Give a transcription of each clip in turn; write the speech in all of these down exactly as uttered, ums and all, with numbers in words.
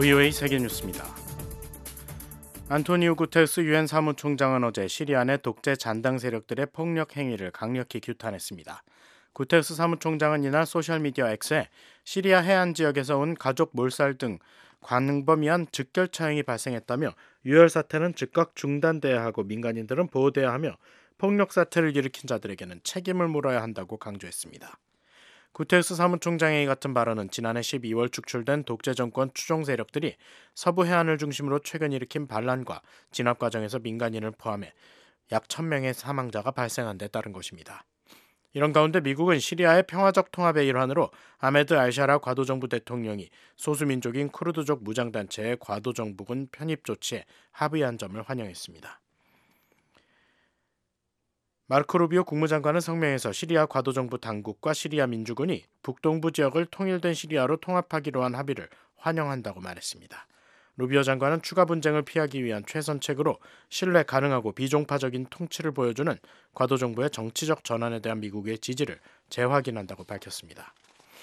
브이오에이 세계뉴스입니다. 안토니오 구테르스 유엔 사무총장은 어제 시리아 내 독재 잔당 세력들의 폭력 행위를 강력히 규탄했습니다. 구테르스 사무총장은 이날 소셜미디어 X에 시리아 해안 지역에서 온 가족 몰살 등 광범위한 즉결차 행위 발생했다며 유혈 사태는 즉각 중단돼야 하고 민간인들은 보호돼야 하며 폭력 사태를 일으킨 자들에게는 책임을 물어야 한다고 강조했습니다. 구테르스 사무총장의 이 같은 발언은 지난해 십이월 축출된 독재 정권 추종 세력들이 서부 해안을 중심으로 최근 일으킨 반란과 진압 과정에서 민간인을 포함해 약 천 명의 사망자가 발생한 데 따른 것입니다. 이런 가운데 미국은 시리아의 평화적 통합의 일환으로 아메드 알샤라 과도정부 대통령이 소수민족인 쿠르드족 무장단체의 과도정부군 편입 조치에 합의한 점을 환영했습니다. 마르코 루비오 국무장관은 성명에서 시리아 과도정부 당국과 시리아 민주군이 북동부 지역을 통일된 시리아로 통합하기로 한 합의를 환영한다고 말했습니다. 루비오 장관은 추가 분쟁을 피하기 위한 최선책으로 신뢰 가능하고 비종파적인 통치를 보여주는 과도정부의 정치적 전환에 대한 미국의 지지를 재확인한다고 밝혔습니다.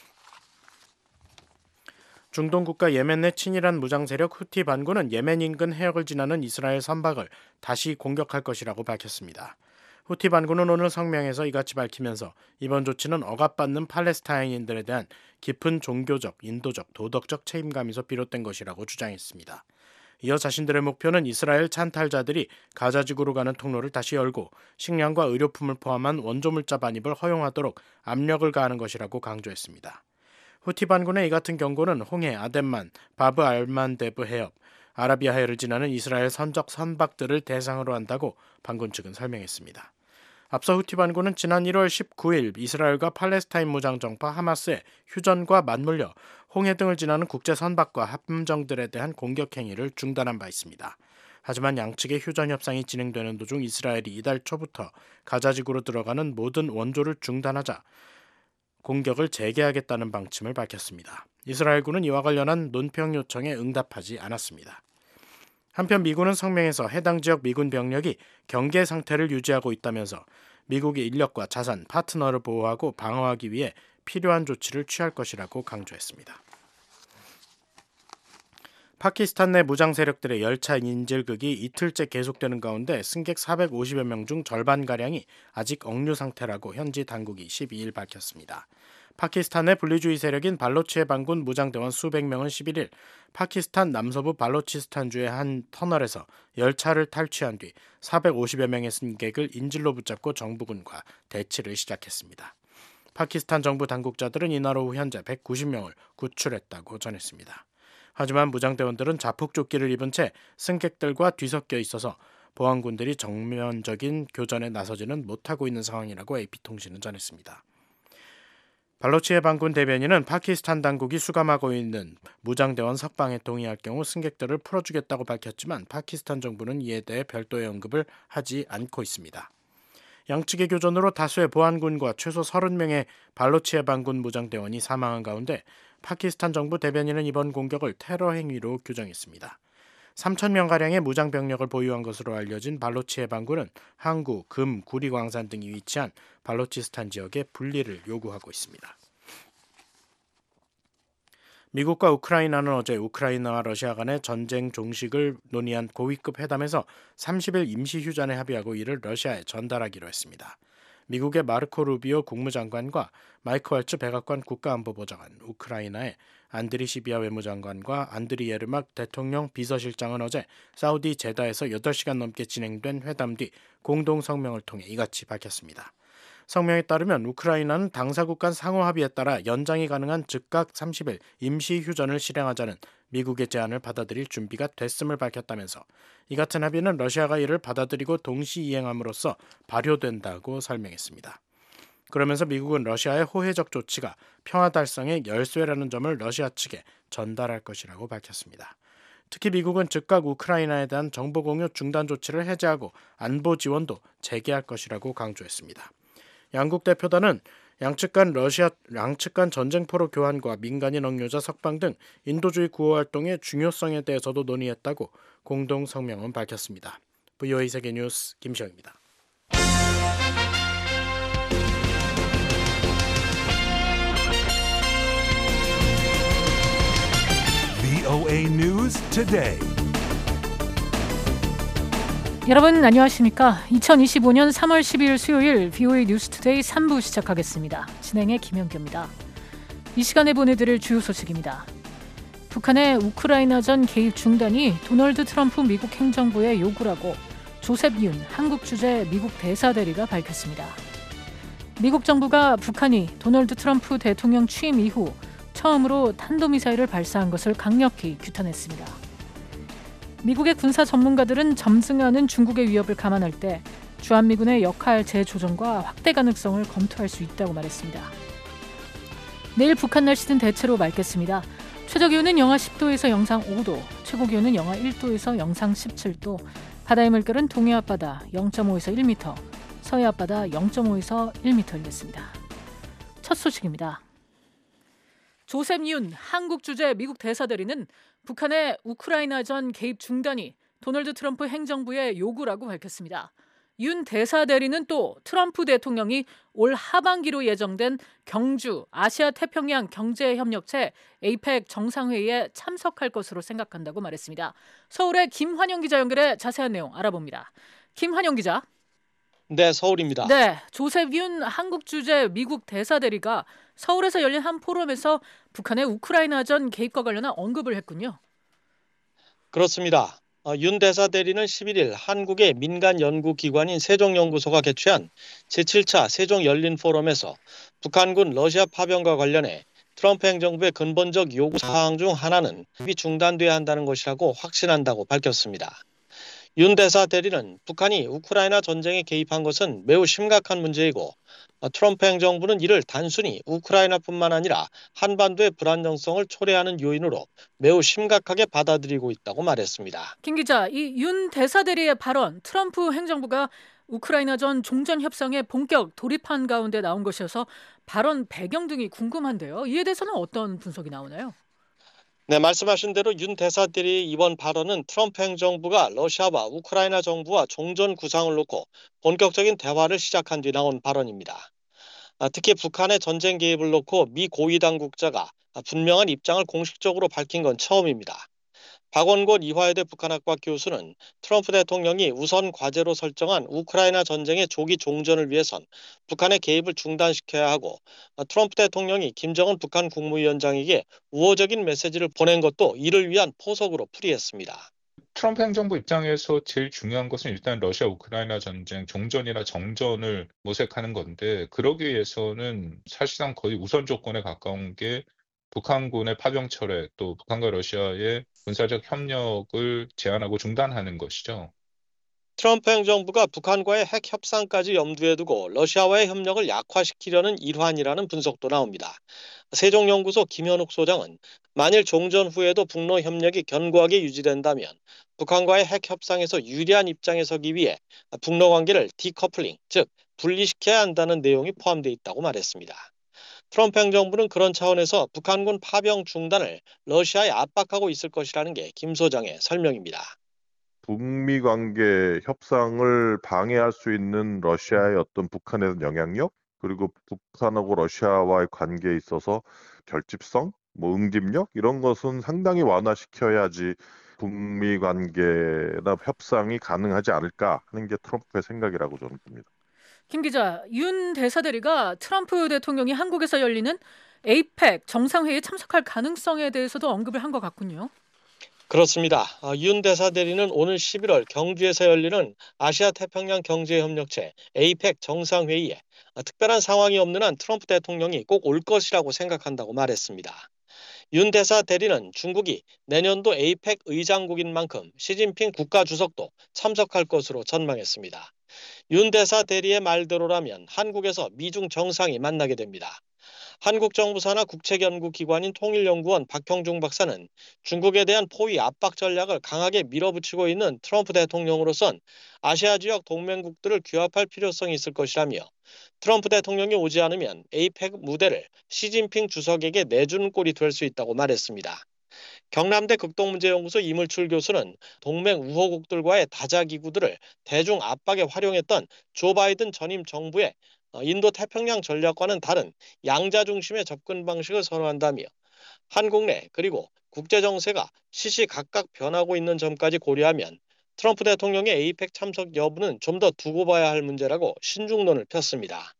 중동 국가 예멘 내 친이란 무장 세력 후티 반군은 예멘 인근 해역을 지나는 이스라엘 선박을 다시 공격할 것이라고 밝혔습니다. 후티 반군은 오늘 성명에서 이같이 밝히면서 이번 조치는 억압받는 팔레스타인인들에 대한 깊은 종교적, 인도적, 도덕적 책임감에서 비롯된 것이라고 주장했습니다. 이어 자신들의 목표는 이스라엘 찬탈자들이 가자지구로 가는 통로를 다시 열고 식량과 의료품을 포함한 원조물자 반입을 허용하도록 압력을 가하는 것이라고 강조했습니다. 후티 반군의 이 같은 경고는 홍해, 아덴만, 바브 알만데브 해협, 아라비아 해를 지나는 이스라엘 선적 선박들을 대상으로 한다고 반군 측은 설명했습니다. 앞서 후티 반군은 지난 일월 십구일 이스라엘과 팔레스타인 무장정파 하마스의 휴전과 맞물려 홍해 등을 지나는 국제 선박과 함정들에 대한 공격 행위를 중단한 바 있습니다. 하지만 양측의 휴전 협상이 진행되는 도중 이스라엘이 이달 초부터 가자지구로 들어가는 모든 원조를 중단하자 공격을 재개하겠다는 방침을 밝혔습니다. 이스라엘군은 이와 관련한 논평 요청에 응답하지 않았습니다. 한편 미군은 성명에서 해당 지역 미군 병력이 경계 상태를 유지하고 있다면서 미국의 인력과 자산, 파트너를 보호하고 방어하기 위해 필요한 조치를 취할 것이라고 강조했습니다. 파키스탄 내 무장 세력들의 열차 인질극이 이틀째 계속되는 가운데 승객 사백오십여 명 중 절반가량이 아직 억류 상태라고 현지 당국이 십이일 밝혔습니다. 파키스탄의 분리주의 세력인 발로치의 반군 무장대원 수백 명은 십일일 파키스탄 남서부 발로치스탄주의 한 터널에서 열차를 탈취한 뒤 사백오십여 명의 승객을 인질로 붙잡고 정부군과 대치를 시작했습니다. 파키스탄 정부 당국자들은 이날 오후 현재 백구십 명을 구출했다고 전했습니다. 하지만 무장대원들은 자폭조끼를 입은 채 승객들과 뒤섞여 있어서 보안군들이 정면적인 교전에 나서지는 못하고 있는 상황이라고 에이피통신은 전했습니다. 발로치의 반군 대변인은 파키스탄 당국이 수감하고 있는 무장대원 석방에 동의할 경우 승객들을 풀어주겠다고 밝혔지만 파키스탄 정부는 이에 대해 별도의 언급을 하지 않고 있습니다. 양측의 교전으로 다수의 보안군과 최소 서른 명의 발로치의 반군 무장대원이 사망한 가운데 파키스탄 정부 대변인은 이번 공격을 테러 행위로 규정했습니다. 삼천 명가량의 무장병력을 보유한 것으로 알려진 발로치의 반군은 항구, 금, 구리 광산 등이 위치한 발로치스탄 지역의 분리를 요구하고 있습니다. 미국과 우크라이나는 어제 우크라이나와 러시아 간의 전쟁 종식을 논의한 고위급 회담에서 삼십일 임시 휴전에 합의하고 이를 러시아에 전달하기로 했습니다. 미국의 마르코 루비오 국무장관과 마이크 왈츠 백악관 국가안보보좌관, 우크라이나의 안드리 시비아 외무장관과 안드리 예르막 대통령 비서실장은 어제 사우디 제다에서 여덟 시간 넘게 진행된 회담 뒤 공동 성명을 통해 이같이 밝혔습니다. 성명에 따르면 우크라이나는 당사국 간 상호 합의에 따라 연장이 가능한 즉각 삼십일 임시 휴전을 실행하자는 미국의 제안을 받아들일 준비가 됐음을 밝혔다면서 이 같은 합의는 러시아가 이를 받아들이고 동시 이행함으로써 발효된다고 설명했습니다. 그러면서 미국은 러시아의 호혜적 조치가 평화 달성의 열쇠라는 점을 러시아 측에 전달할 것이라고 밝혔습니다. 특히 미국은 즉각 우크라이나에 대한 정보 공유 중단 조치를 해제하고 안보 지원도 재개할 것이라고 강조했습니다. 양국 대표단은 양측 간 러시아 양측 간 전쟁포로 교환과 민간인 억류자 석방 등 인도주의 구호 활동의 중요성에 대해서도 논의했다고 공동 성명은 밝혔습니다. 브이오에이 세계뉴스 김시영입니다. 브이오에이 News today. 여러분 안녕하십니까? 이천이십오년 삼월 십이일 수요일 비오에이 뉴스투데이 삼 부 시작하겠습니다. 진행의 김현규입니다. 이 시간에 보내드릴 주요 소식입니다. 북한의 우크라이나전 개입 중단이 도널드 트럼프 미국 행정부의 요구라고 조셉 윤 한국 주재 미국 대사대리가 밝혔습니다. 미국 정부가 북한이 도널드 트럼프 대통령 취임 이후 처음으로 탄도미사일을 발사한 것을 강력히 규탄했습니다. 미국의 군사 전문가들은 점증하는 중국의 위협을 감안할 때 주한미군의 역할 재조정과 확대 가능성을 검토할 수 있다고 말했습니다. 내일 북한 날씨는 대체로 맑겠습니다. 최저기온은 영하 십도에서 영상 오도, 최고기온은 영하 일도에서 영상 십칠도, 바다의 물결은 동해 앞바다 영점오에서 일 미터, 서해 앞바다 영점오에서 일 미터이겠습니다. 첫 소식입니다. 조셉 윤 한국 주재 미국 대사대리는 북한의 우크라이나전 개입 중단이 도널드 트럼프 행정부의 요구라고 밝혔습니다. 윤 대사대리는 또 트럼프 대통령이 올 하반기로 예정된 경주 아시아태평양 경제협력체 에이펙 정상회의에 참석할 것으로 생각한다고 말했습니다. 서울의 김환영 기자 연결해 자세한 내용 알아봅니다. 김환영 기자. 네, 서울입니다. 네, 조셉 윤 한국 주재 미국 대사대리가 서울에서 열린 한 포럼에서 북한의 우크라이나전 개입과 관련한 언급을 했군요. 그렇습니다. 어, 윤 대사대리는 십일일 한국의 민간 연구기관인 세종연구소가 개최한 제칠 차 세종 열린 포럼에서 북한군 러시아 파병과 관련해 트럼프 행정부의 근본적 요구 사항 중 하나는 개입이 중단돼야 한다는 것이라고 확신한다고 밝혔습니다. 윤 대사대리는 북한이 우크라이나 전쟁에 개입한 것은 매우 심각한 문제이고 트럼프 행정부는 이를 단순히 우크라이나뿐만 아니라 한반도의 불안정성을 초래하는 요인으로 매우 심각하게 받아들이고 있다고 말했습니다. 김 기자, 이 윤 대사대리의 발언, 트럼프 행정부가 우크라이나전 종전 협상에 본격 돌입한 가운데 나온 것이어서 발언 배경 등이 궁금한데요. 이에 대해서는 어떤 분석이 나오나요? 네, 말씀하신 대로 윤 대사들이 이번 발언은 트럼프 행정부가 러시아와 우크라이나 정부와 종전 구상을 놓고 본격적인 대화를 시작한 뒤 나온 발언입니다. 특히 북한의 전쟁 개입을 놓고 미 고위 당국자가 분명한 입장을 공식적으로 밝힌 건 처음입니다. 박원곤 이화여대 북한학과 교수는 트럼프 대통령이 우선 과제로 설정한 우크라이나 전쟁의 조기 종전을 위해선 북한의 개입을 중단시켜야 하고 트럼프 대통령이 김정은 북한 국무위원장에게 우호적인 메시지를 보낸 것도 이를 위한 포석으로 풀이했습니다. 트럼프 행정부 입장에서 제일 중요한 것은 일단 러시아 우크라이나 전쟁 종전이나 정전을 모색하는 건데, 그러기 위해서는 사실상 거의 우선 조건에 가까운 게 북한군의 파병 철회, 또 북한과 러시아의 군사적 협력을 제한하고 중단하는 것이죠. 트럼프 행정부가 북한과의 핵 협상까지 염두에 두고 러시아와의 협력을 약화시키려는 일환이라는 분석도 나옵니다. 세종연구소 김현욱 소장은 만일 종전 후에도 북러 협력이 견고하게 유지된다면 북한과의 핵 협상에서 유리한 입장에 서기 위해 북러 관계를 디커플링, 즉 분리시켜야 한다는 내용이 포함되어 있다고 말했습니다. 트럼프 행정부는 그런 차원에서 북한군 파병 중단을 러시아에 압박하고 있을 것이라는 게 김 소장의 설명입니다. 북미 관계 협상을 방해할 수 있는 러시아의 어떤 북한의 영향력, 그리고 북한하고 러시아와의 관계에 있어서 결집성, 뭐 응집력 이런 것은 상당히 완화시켜야지 북미 관계나 협상이 가능하지 않을까 하는 게 트럼프의 생각이라고 저는 봅니다. 김 기자, 윤 대사대리가 트럼프 대통령이 한국에서 열리는 에이펙 정상회의에 참석할 가능성에 대해서도 언급을 한 것 같군요. 그렇습니다. 윤 대사대리는 오늘 십일월 경주에서 열리는 아시아태평양 경제협력체 에이펙 정상회의에 특별한 상황이 없는 한 트럼프 대통령이 꼭 올 것이라고 생각한다고 말했습니다. 윤 대사대리는 중국이 내년도 에이펙 의장국인 만큼 시진핑 국가주석도 참석할 것으로 전망했습니다. 윤 대사대리의 말대로라면 한국에서 미중 정상이 만나게 됩니다. 한국 정부 산하 국책연구기관인 통일연구원 박형중 박사는 중국에 대한 포위 압박 전략을 강하게 밀어붙이고 있는 트럼프 대통령으로선 아시아 지역 동맹국들을 규합할 필요성이 있을 것이라며 트럼프 대통령이 오지 않으면 에이펙 무대를 시진핑 주석에게 내주는 꼴이 될 수 있다고 말했습니다. 경남대 극동문제연구소 이물출 교수는 동맹 우호국들과의 다자기구들을 대중 압박에 활용했던 조 바이든 전임 정부의 인도 태평양 전략과는 다른 양자 중심의 접근 방식을 선호한다며 한국 내 그리고 국제 정세가 시시각각 변하고 있는 점까지 고려하면 트럼프 대통령의 에이펙 참석 여부는 좀 더 두고 봐야 할 문제라고 신중론을 폈습니다.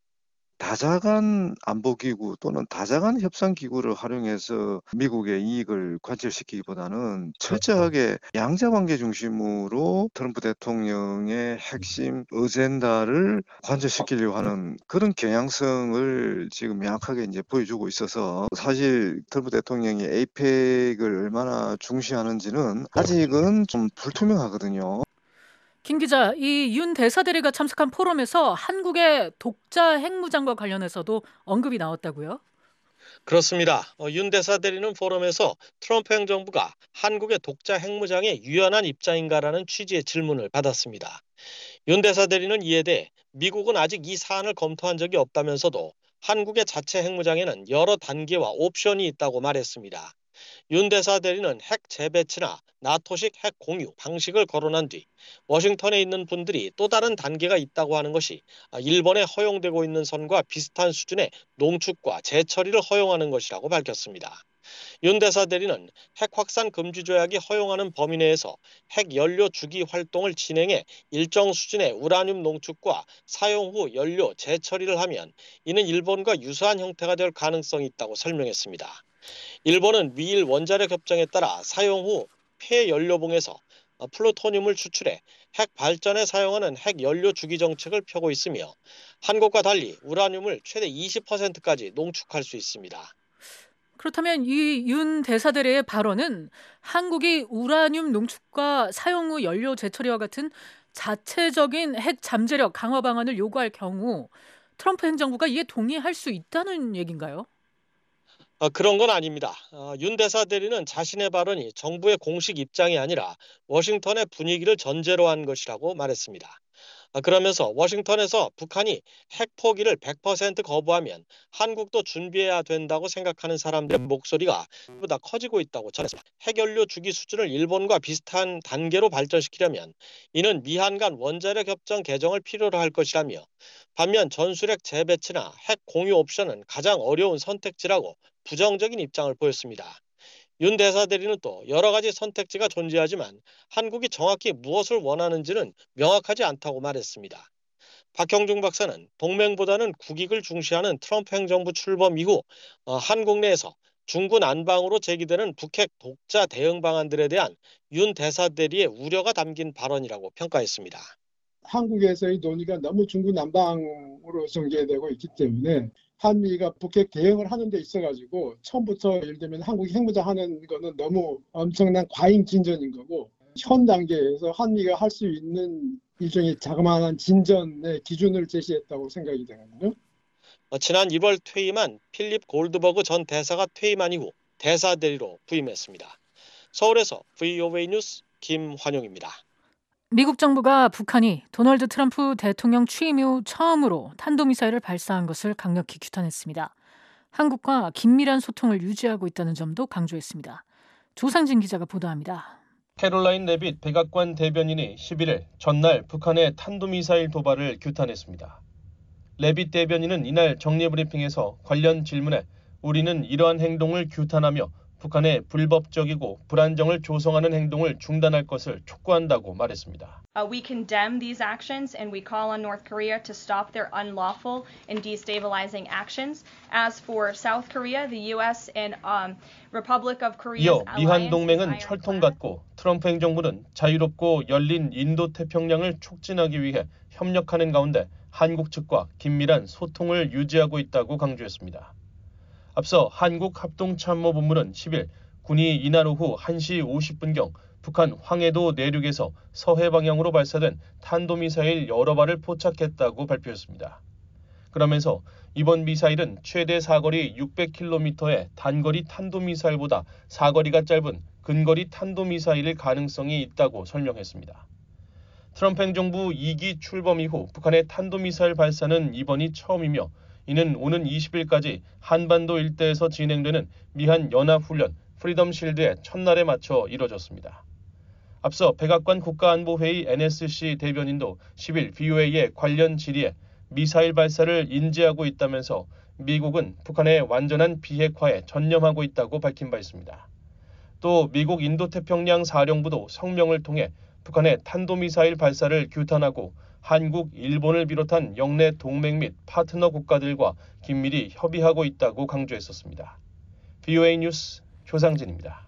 다자간 안보기구 또는 다자간 협상기구를 활용해서 미국의 이익을 관철시키기보다는 철저하게 양자관계 중심으로 트럼프 대통령의 핵심 어젠다를 관철시키려고 하는 그런 경향성을 지금 명확하게 이제 보여주고 있어서 사실 트럼프 대통령이 에이펙을 얼마나 중시하는지는 아직은 좀 불투명하거든요. 김 기자, 이 윤 대사대리가 참석한 포럼에서 한국의 독자 핵무장과 관련해서도 언급이 나왔다고요? 그렇습니다. 어, 윤 대사 대리는 포럼에서 트럼프 행정부가 한국의 독자 핵무장에 유연한 입장인가라는 취지의 질문을 받았습니다. 윤 대사 대리는 이에 대해 미국은 아직 이 사안을 검토한 적이 없다면서도 한국의 자체 핵무장에는 여러 단계와 옵션이 있다고 말했습니다. 윤 대사 대리는 핵 재배치나 나토식 핵 공유 방식을 거론한 뒤 워싱턴에 있는 분들이 또 다른 단계가 있다고 하는 것이 일본에 허용되고 있는 선과 비슷한 수준의 농축과 재처리를 허용하는 것이라고 밝혔습니다. 윤 대사 대리는 핵 확산 금지 조약이 허용하는 범위 내에서 핵 연료 주기 활동을 진행해 일정 수준의 우라늄 농축과 사용 후 연료 재처리를 하면 이는 일본과 유사한 형태가 될 가능성이 있다고 설명했습니다. 일본은 미일 원자력 협정에 따라 사용 후 폐연료봉에서 플루토늄을 추출해 핵 발전에 사용하는 핵 연료 주기 정책을 펴고 있으며 한국과 달리 우라늄을 최대 이십 퍼센트까지 농축할 수 있습니다. 그렇다면 이 윤 대사대리의 발언은 한국이 우라늄 농축과 사용 후 연료 재처리와 같은 자체적인 핵 잠재력 강화 방안을 요구할 경우 트럼프 행정부가 이에 동의할 수 있다는 얘기인가요? 어, 그런 건 아닙니다. 어, 윤 대사 대리는 자신의 발언이 정부의 공식 입장이 아니라 워싱턴의 분위기를 전제로 한 것이라고 말했습니다. 어, 그러면서 워싱턴에서 북한이 핵 포기를 백 퍼센트 거부하면 한국도 준비해야 된다고 생각하는 사람들의 목소리가 보다 커지고 있다고 전했습니다. 핵연료 주기 수준을 일본과 비슷한 단계로 발전시키려면 이는 미한 간 원자력 협정 개정을 필요로 할 것이라며 반면 전술핵 재배치나 핵 공유 옵션은 가장 어려운 선택지라고 부정적인 입장을 보였습니다. 윤 대사 대리는 또 여러 가지 선택지가 존재하지만 한국이 정확히 무엇을 원하는지는 명확하지 않다고 말했습니다. 박형중 박사는 동맹보다는 국익을 중시하는 트럼프 행정부 출범 이후 어, 한국 내에서 중구 난방으로 제기되는 북핵 독자 대응 방안들에 대한 윤 대사 대리의 우려가 담긴 발언이라고 평가했습니다. 한국에서의 논의가 너무 중구난방으로 전개되고 있기 때문에 한미가 북핵 대응을 하는 데 있어가지고 처음부터 예를 들면 한국이 핵무장 하는 거는 너무 엄청난 과잉 진전인 거고 현 단계에서 한미가 할 수 있는 일종의 자그마한 진전의 기준을 제시했다고 생각이 되거든요. 어, 지난 일월 퇴임한 필립 골드버그 전 대사가 퇴임한 이후 대사 대리로 부임했습니다. 서울에서 브이오에이 뉴스 김환용입니다. 미국 정부가 북한이 도널드 트럼프 대통령 취임 이후 처음으로 탄도미사일을 발사한 것을 강력히 규탄했습니다. 한국과 긴밀한 소통을 유지하고 있다는 점도 강조했습니다. 조상진 기자가 보도합니다. 캐롤라인 레빗 백악관 대변인이 십일일 전날 북한의 탄도미사일 도발을 규탄했습니다. 레빗 대변인은 이날 정례브리핑에서 관련 질문에 우리는 이러한 행동을 규탄하며 북한의 불법적이고 불안정을 조성하는 행동을 중단할 것을 촉구한다고 말했습니다. Uh, we condemn these actions and we call on North Korea to stop their unlawful and destabilizing actions. As for South Korea, the U S and um, Republic of Korea's 이어 alliance 미한 동맹은 is 철통 같고 트럼프 행정부는 자유롭고 열린 인도태평양을 촉진하기 위해 협력하는 가운데 한국 측과 긴밀한 소통을 유지하고 있다고 강조했습니다. 앞서 한국합동참모본부는 십일 군이 이날 오후 한 시 오십 분경 북한 황해도 내륙에서 서해 방향으로 발사된 탄도미사일 여러 발을 포착했다고 발표했습니다. 그러면서 이번 미사일은 최대 사거리 육백 킬로미터의 단거리 탄도미사일보다 사거리가 짧은 근거리 탄도미사일일 가능성이 있다고 설명했습니다. 트럼프 행정부 이 기 출범 이후 북한의 탄도미사일 발사는 이번이 처음이며 이는 오는 이십일까지 한반도 일대에서 진행되는 미한 연합훈련 프리덤 실드의 첫날에 맞춰 이뤄졌습니다. 앞서 백악관 국가안보회의 엔에스씨 대변인도 십일 브이오에이의 관련 질의에 미사일 발사를 인지하고 있다면서 미국은 북한의 완전한 비핵화에 전념하고 있다고 밝힌 바 있습니다. 또 미국 인도태평양 사령부도 성명을 통해 북한의 탄도미사일 발사를 규탄하고 한국, 일본을 비롯한 영내 동맹 및 파트너 국가들과 긴밀히 협의하고 있다고 강조했었습니다. 브이오에이 뉴스 조상진입니다.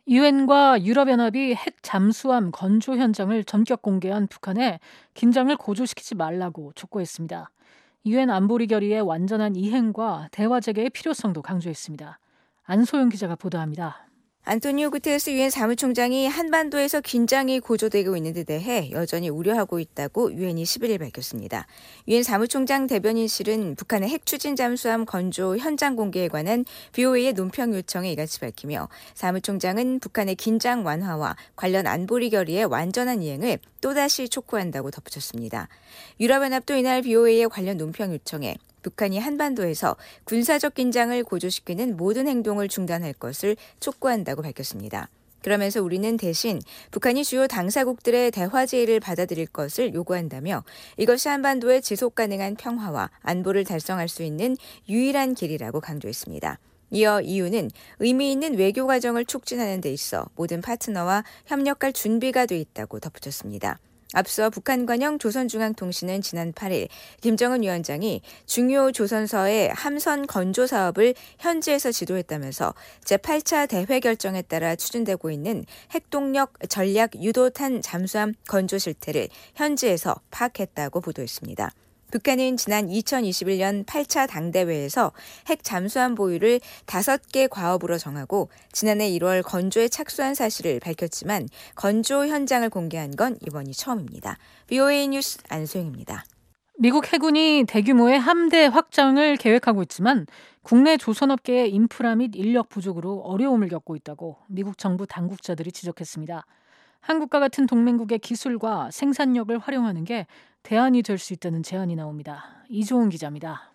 유엔과 유럽연합이 핵 잠수함 건조 현장을 전격 공개한 북한에 긴장을 고조시키지 말라고 촉구했습니다. 유엔 안보리 결의의 완전한 이행과 대화 재개의 필요성도 강조했습니다. 안소영 기자가 보도합니다. 안토니오 구테레스 유엔 사무총장이 한반도에서 긴장이 고조되고 있는 데 대해 여전히 우려하고 있다고 유엔이 십일일 밝혔습니다. 유엔 사무총장 대변인실은 북한의 핵 추진 잠수함 건조 현장 공개에 관한 브이오에이의 논평 요청에 이같이 밝히며 사무총장은 북한의 긴장 완화와 관련 안보리 결의의 완전한 이행을 또다시 촉구한다고 덧붙였습니다. 유럽연합도 이날 브이오에이의 관련 논평 요청에 북한이 한반도에서 군사적 긴장을 고조시키는 모든 행동을 중단할 것을 촉구한다고 밝혔습니다. 그러면서 우리는 대신 북한이 주요 당사국들의 대화 제의를 받아들일 것을 요구한다며 이것이 한반도의 지속 가능한 평화와 안보를 달성할 수 있는 유일한 길이라고 강조했습니다. 이어 이유는 의미 있는 외교 과정을 촉진하는 데 있어 모든 파트너와 협력할 준비가 돼 있다고 덧붙였습니다. 앞서 북한 관영 조선중앙통신은 지난 팔일 김정은 위원장이 중요 조선서의 함선 건조 사업을 현지에서 지도했다면서 제팔 차 대회 결정에 따라 추진되고 있는 핵동력 전략 유도탄 잠수함 건조 실태를 현지에서 파악했다고 보도했습니다. 북한은 지난 이천이십일 년 팔 차 당대회에서 핵 잠수함 보유를 다섯 개 과업으로 정하고 지난해 일월 건조에 착수한 사실을 밝혔지만 건조 현장을 공개한 건 이번이 처음입니다. 브이오에이 뉴스 안소영입니다. 미국 해군이 대규모의 함대 확장을 계획하고 있지만 국내 조선업계의 인프라 및 인력 부족으로 어려움을 겪고 있다고 미국 정부 당국자들이 지적했습니다. 한국과 같은 동맹국의 기술과 생산력을 활용하는 게 대안이 될 수 있다는 제안이 나옵니다. 이종훈 기자입니다.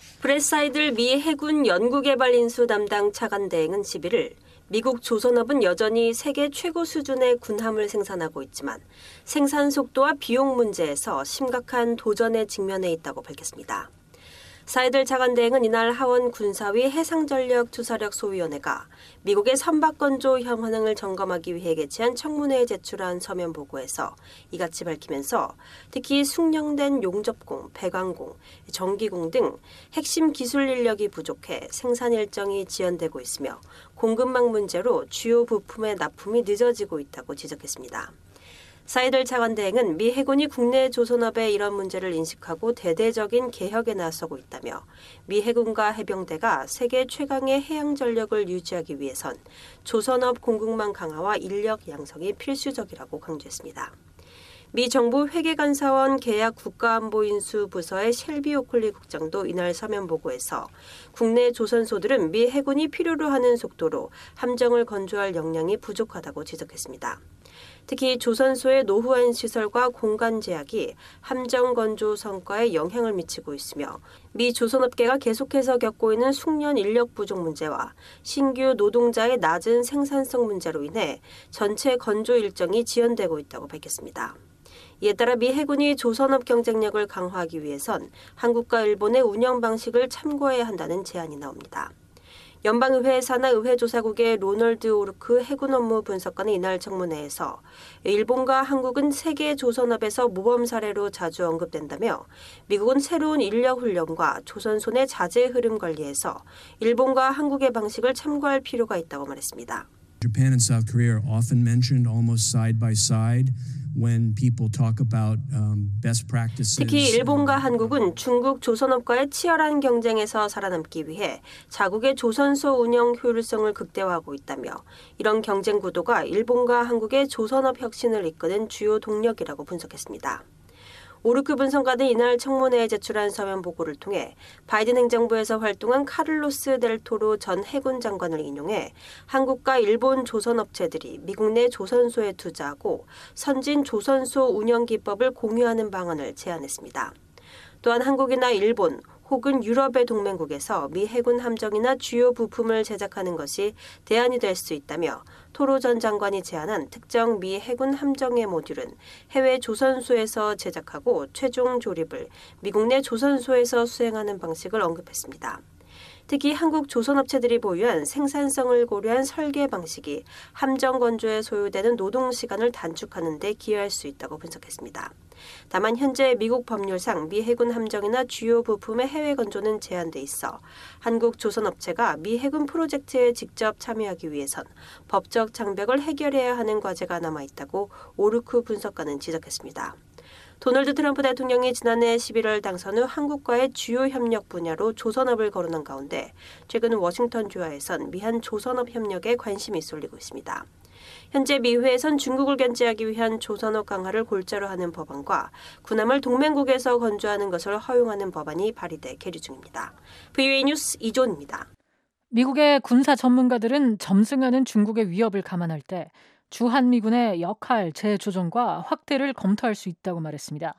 브레사이들 미 해군 연구개발인수 담당 차관대행은 십일일 미국 조선업은 여전히 세계 최고 수준의 군함을 생산하고 있지만 생산 속도와 비용 문제에서 심각한 도전에 직면해 있다고 밝혔습니다. 사이들 차관대행은 이날 하원 군사위 해상전력투사력 소위원회가 미국의 선박건조 현황을 점검하기 위해 개최한 청문회에 제출한 서면 보고에서 이같이 밝히면서 특히 숙련된 용접공, 배관공, 전기공 등 핵심 기술 인력이 부족해 생산 일정이 지연되고 있으며 공급망 문제로 주요 부품의 납품이 늦어지고 있다고 지적했습니다. 사이들 차관대행은 미 해군이 국내 조선업의 이런 문제를 인식하고 대대적인 개혁에 나서고 있다며 미 해군과 해병대가 세계 최강의 해양 전력을 유지하기 위해선 조선업 공급망 강화와 인력 양성이 필수적이라고 강조했습니다. 미 정부 회계감사원 계약 국가안보인수 부서의 셸비 오클리 국장도 이날 서면 보고에서 국내 조선소들은 미 해군이 필요로 하는 속도로 함정을 건조할 역량이 부족하다고 지적했습니다. 특히 조선소의 노후한 시설과 공간 제약이 함정 건조 성과에 영향을 미치고 있으며 미 조선업계가 계속해서 겪고 있는 숙련 인력 부족 문제와 신규 노동자의 낮은 생산성 문제로 인해 전체 건조 일정이 지연되고 있다고 밝혔습니다. 이에 따라 미 해군이 조선업 경쟁력을 강화하기 위해선 한국과 일본의 운영 방식을 참고해야 한다는 제안이 나옵니다. 연방의회 산하 의회조사국의 로널드 오르크 해군 업무 분석관은 이날 청문회에서 일본과 한국은 세계 조선업에서 모범 사례로 자주 언급된다며 미국은 새로운 인력 훈련과 조선소 내 자재 흐름 관리에서 일본과 한국의 방식을 참고할 필요가 있다고 말했습니다. Japan and South Korea are often mentioned almost side by side. When people talk about um, best practices. 특히 일본과 한국은 중국 조선업과의 치열한 경쟁에서 살아남기 위해 자국의 조선소 운영 효율성을 극대화하고 있다며 이런 경쟁 구도가 일본과 한국의 조선업 혁신을 이끄는 주요 동력이라고 분석했습니다. 오르크 분석가는 이날 청문회에 제출한 서면 보고를 통해 바이든 행정부에서 활동한 카를로스 델 토로 전 해군 장관을 인용해 한국과 일본 조선업체들이 미국 내 조선소에 투자하고 선진 조선소 운영 기법을 공유하는 방안을 제안했습니다. 또한 한국이나 일본, 혹은 유럽의 동맹국에서 미 해군 함정이나 주요 부품을 제작하는 것이 대안이 될 수 있다며 토로 전 장관이 제안한 특정 미 해군 함정의 모듈은 해외 조선소에서 제작하고 최종 조립을 미국 내 조선소에서 수행하는 방식을 언급했습니다. 특히 한국 조선업체들이 보유한 생산성을 고려한 설계 방식이 함정 건조에 소요되는 노동 시간을 단축하는 데 기여할 수 있다고 분석했습니다. 다만 현재 미국 법률상 미 해군 함정이나 주요 부품의 해외 건조는 제한돼 있어 한국 조선업체가 미 해군 프로젝트에 직접 참여하기 위해선 법적 장벽을 해결해야 하는 과제가 남아있다고 오르쿠 분석가는 지적했습니다. 도널드 트럼프 대통령이 지난해 십일월 당선 후 한국과의 주요 협력 분야로 조선업을 거론한 가운데 최근 워싱턴 주하에선 미한 조선업 협력에 관심이 쏠리고 있습니다. 현재 미회에선 중국을 견제하기 위한 조선업 강화를 골자로 하는 법안과 군함을 동맹국에서 건조하는 것을 허용하는 법안이 발의돼 계류 중입니다. 브이오에이 뉴스 이존입니다. 미국의 군사 전문가들은 점증하는 중국의 위협을 감안할 때 주한미군의 역할 재조정과 확대를 검토할 수 있다고 말했습니다.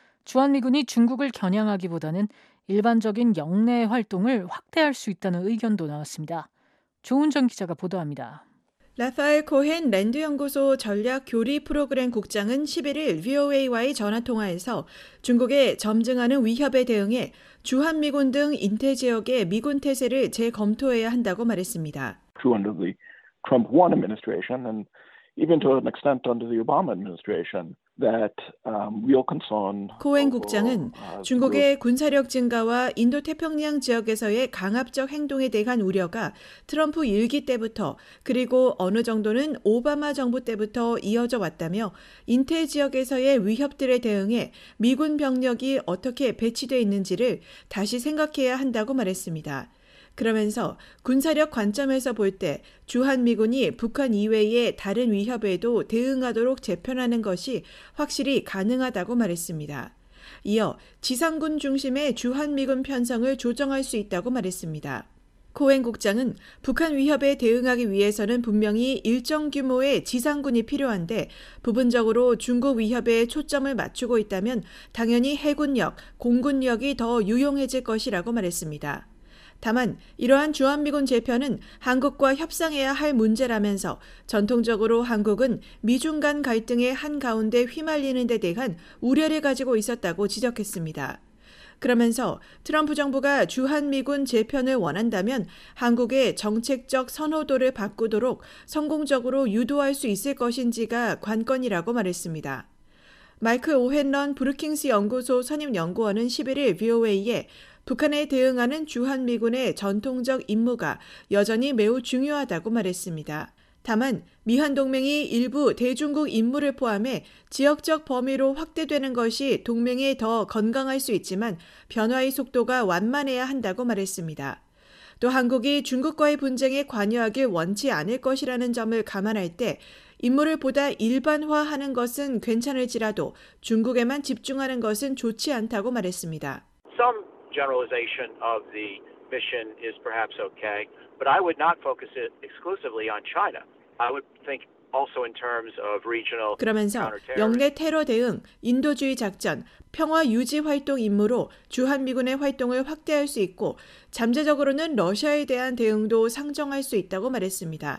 주한미군이 중국을 겨냥하기보다는 일반적인 영내 활동을 확대할 수 있다는 의견도 나왔습니다. 조은정 기자가 보도합니다. 라파엘 코헨 랜드연구소 전략교리 프로그램 국장은 십일일 브이오에이와의 전화통화에서 중국의 점증하는 위협에 대응해 주한미군 등 인태 지역의 미군 태세를 재검토해야 한다고 말했습니다. True under the Trump one administration and even to an extent under the Obama administration. That, um, real concern 코헨 국장은 중국의 군사력 증가와 인도태평양 지역에서의 강압적 행동에 대한 우려가 트럼프 일기 때부터 그리고 어느 정도는 오바마 정부 때부터 이어져 왔다며 인태 지역에서의 위협들에 대응해 미군 병력이 어떻게 배치되어 있는지를 다시 생각해야 한다고 말했습니다. 그러면서 군사력 관점에서 볼 때 주한미군이 북한 이외의 다른 위협에도 대응하도록 재편하는 것이 확실히 가능하다고 말했습니다. 이어 지상군 중심의 주한미군 편성을 조정할 수 있다고 말했습니다. 코헨 국장은 북한 위협에 대응하기 위해서는 분명히 일정 규모의 지상군이 필요한데 부분적으로 중국 위협에 초점을 맞추고 있다면 당연히 해군력, 공군력이 더 유용해질 것이라고 말했습니다. 다만 이러한 주한미군 재편은 한국과 협상해야 할 문제라면서 전통적으로 한국은 미중 간 갈등의 한가운데 휘말리는 데 대한 우려를 가지고 있었다고 지적했습니다. 그러면서 트럼프 정부가 주한미군 재편을 원한다면 한국의 정책적 선호도를 바꾸도록 성공적으로 유도할 수 있을 것인지가 관건이라고 말했습니다. 마이클 오헨런 브루킹스 연구소 선임연구원은 십일일 브이오에이에 북한에 대응하는 주한미군의 전통적 임무가 여전히 매우 중요하다고 말했습니다. 다만 미한 동맹이 일부 대중국 임무를 포함해 지역적 범위로 확대되는 것이 동맹에 더 건강할 수 있지만 변화의 속도가 완만해야 한다고 말했습니다. 또 한국이 중국과의 분쟁에 관여하길 원치 않을 것이라는 점을 감안할 때 임무를 보다 일반화하는 것은 괜찮을지라도 중국에만 집중하는 것은 좋지 않다고 말했습니다. Some generalization of the mission is perhaps okay, but I would not focus it exclusively on China. I would think also in terms of regional 그러면서 영내 테러 대응, 인도주의 작전, 평화 유지 활동 임무로 주한미군의 활동을 확대할 수 있고 잠재적으로는 러시아에 대한 대응도 상정할 수 있다고 말했습니다.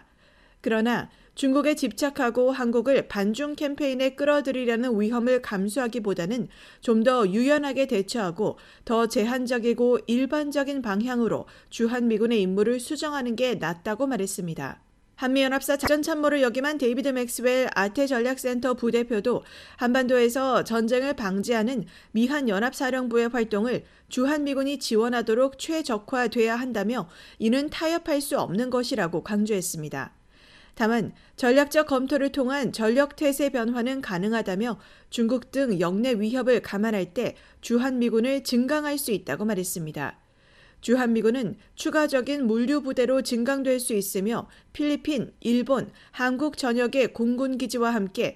그러나 중국에 집착하고 한국을 반중 캠페인에 끌어들이려는 위험을 감수하기보다는 좀 더 유연하게 대처하고 더 제한적이고 일반적인 방향으로 주한미군의 임무를 수정하는 게 낫다고 말했습니다. 한미연합사 작전참모를 역임한 데이비드 맥스웰 아태전략센터 부대표도 한반도에서 전쟁을 방지하는 미한연합사령부의 활동을 주한미군이 지원하도록 최적화돼야 한다며 이는 타협할 수 없는 것이라고 강조했습니다. 다만 전략적 검토를 통한 전력태세 변화는 가능하다며 중국 등 영내 위협을 감안할 때 주한미군을 증강할 수 있다고 말했습니다. 주한미군은 추가적인 물류부대로 증강될 수 있으며 필리핀, 일본, 한국 전역의 공군기지와 함께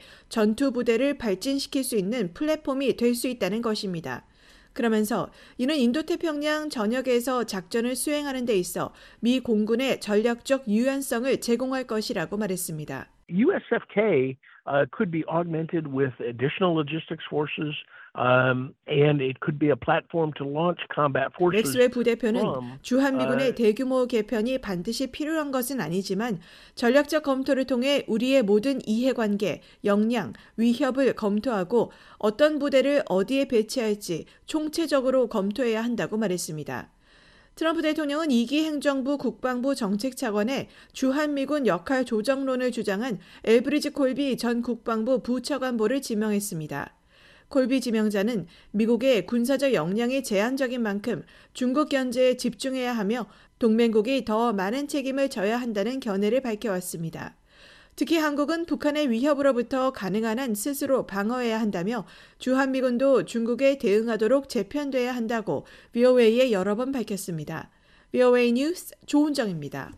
전투부대를 발진시킬 수 있는 플랫폼이 될 수 있다는 것입니다. 그러면서 이는 인도태평양 전역에서 작전을 수행하는 데 있어 미 공군의 전략적 유연성을 제공할 것이라고 말했습니다. U S F K uh, could be augmented with additional logistics forces. Um, and it could be a platform to launch combat forces. 맥스웰 부대표는 from, 주한미군의 uh, 대규모 개편이 반드시 필요한 것은 아니지만 전략적 검토를 통해 우리의 모든 이해관계, 역량, 위협을 검토하고 어떤 부대를 어디에 배치할지 총체적으로 검토해야 한다고 말했습니다. 트럼프 대통령은 이기 행정부 국방부 정책차관에 주한미군 역할 조정론을 주장한 엘브리지 콜비 전 국방부 부차관보를 지명했습니다. 콜비 지명자는 미국의 군사적 역량이 제한적인 만큼 중국 견제에 집중해야 하며 동맹국이 더 많은 책임을 져야 한다는 견해를 밝혀왔습니다. 특히 한국은 북한의 위협으로부터 가능한 한 스스로 방어해야 한다며 주한미군도 중국에 대응하도록 재편돼야 한다고 브이오에이에 여러 번 밝혔습니다. 브이오에이 뉴스 조은정입니다.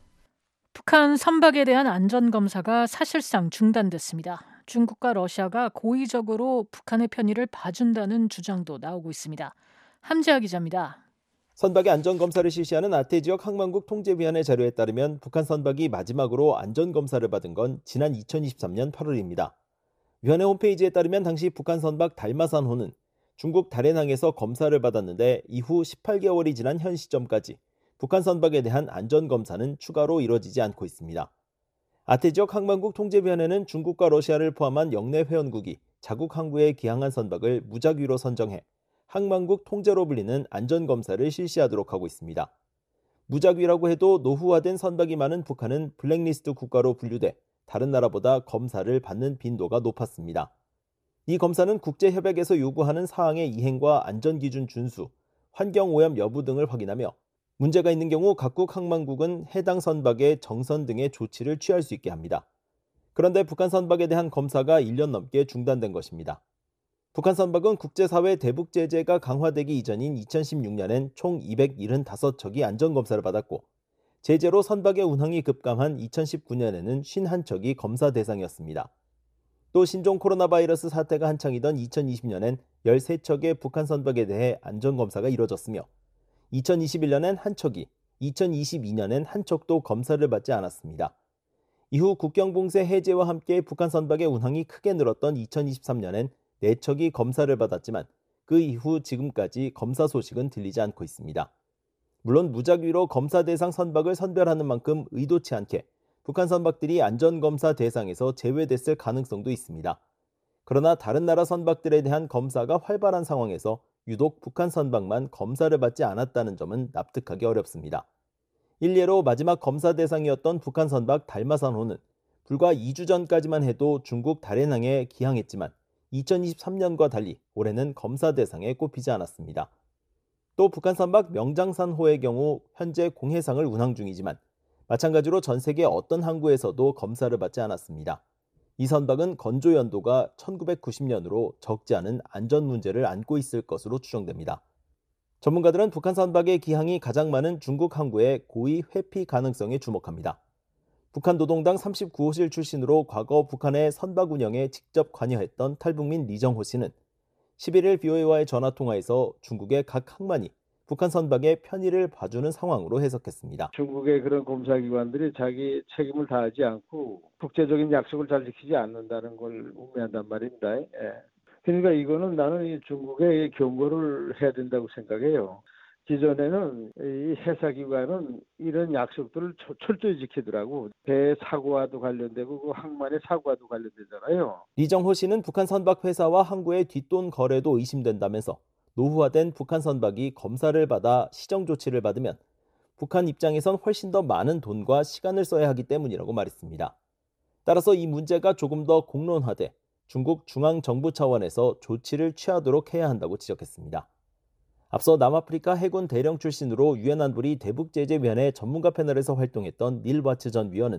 북한 선박에 대한 안전검사가 사실상 중단됐습니다. 중국과 러시아가 고의적으로 북한의 편의를 봐준다는 주장도 나오고 있습니다. 함지아 기자입니다. 선박의 안전검사를 실시하는 아태지역 항만국 통제위원회 자료에 따르면 북한 선박이 마지막으로 안전검사를 받은 건 지난 이천이십삼년 팔월입니다. 위원회 홈페이지에 따르면 당시 북한 선박 달마산호는 중국 다롄항에서 검사를 받았는데 이후 십팔 개월이 지난 현 시점까지 북한 선박에 대한 안전검사는 추가로 이뤄지지 않고 있습니다. 아태지역 항만국 통제위원회는 중국과 러시아를 포함한 영내 회원국이 자국 항구에 기항한 선박을 무작위로 선정해 항만국 통제로 불리는 안전검사를 실시하도록 하고 있습니다. 무작위라고 해도 노후화된 선박이 많은 북한은 블랙리스트 국가로 분류돼 다른 나라보다 검사를 받는 빈도가 높았습니다. 이 검사는 국제협약에서 요구하는 사항의 이행과 안전기준 준수, 환경오염 여부 등을 확인하며 문제가 있는 경우 각국 항만국은 해당 선박의 정선 등의 조치를 취할 수 있게 합니다. 그런데 북한 선박에 대한 검사가 일 년 넘게 중단된 것입니다. 북한 선박은 국제사회 대북 제재가 강화되기 이전인 이천십육년엔 총 이백칠십오 척이 안전검사를 받았고 제재로 선박의 운항이 급감한 이천십구년에는 오십일 척이 검사 대상이었습니다. 또 신종 코로나 바이러스 사태가 한창이던 이천이십년엔 십삼 척의 북한 선박에 대해 안전검사가 이뤄졌으며 이천이십일년엔 한 척이, 이천이십이년엔 한 척도 검사를 받지 않았습니다. 이후 국경봉쇄 해제와 함께 북한 선박의 운항이 크게 늘었던 이천이십삼년엔 네 척이 검사를 받았지만 그 이후 지금까지 검사 소식은 들리지 않고 있습니다. 물론 무작위로 검사 대상 선박을 선별하는 만큼 의도치 않게 북한 선박들이 안전검사 대상에서 제외됐을 가능성도 있습니다. 그러나 다른 나라 선박들에 대한 검사가 활발한 상황에서 유독 북한 선박만 검사를 받지 않았다는 점은 납득하기 어렵습니다. 일례로 마지막 검사 대상이었던 북한 선박 달마산호는 불과 이 주 전까지만 해도 중국 다롄항에 기항했지만 이천이십삼년과 달리 올해는 검사 대상에 꼽히지 않았습니다. 또 북한 선박 명장산호의 경우 현재 공해상을 운항 중이지만 마찬가지로 전 세계 어떤 항구에서도 검사를 받지 않았습니다. 이 선박은 건조 연도가 천구백구십년으로 적지 않은 안전 문제를 안고 있을 것으로 추정됩니다. 전문가들은 북한 선박의 기항이 가장 많은 중국 항구의 고의 회피 가능성에 주목합니다. 북한 노동당 삼십구호실 출신으로 과거 북한의 선박 운영에 직접 관여했던 탈북민 리정호 씨는 십일일 브이오에이와의 전화통화에서 중국의 각 항만이 북한 선박의 편의를 봐주는 상황으로 해석했습니다. 중국의 그런 검사기관들이 자기 책임을 다하지 않고 국제적인 약속을 잘 지키지 않는다는 걸 의미한단 말입니다. 예. 그러니까 이거는 나는 이 중국에 경고를 해야 된다고 생각해요. 기존에는 이 해사기관은 이런 약속들을 철저히 지키더라고. 배 사고와도 관련되고 그 항만의 사고와도 관련되잖아요. 리정호 씨는 북한 선박 회사와 항구의 뒷돈 거래도 의심된다면서 노후화된 북한 선박이 검사를 받아 시정 조치를 받으면 북한 입장에선 훨씬 더 많은 돈과 시간을 써야 하기 때문이라고 말했습니다. 따라서 이 문제가 조금 더 공론화돼 중국 중앙정부 차원에서 조치를 취하도록 해야 한다고 지적했습니다. 앞서 남아프리카 해군 대령 출신으로 유엔 안보리 대북제재위원회 전문가 패널에서 활동했던 닐 와츠 전 위원은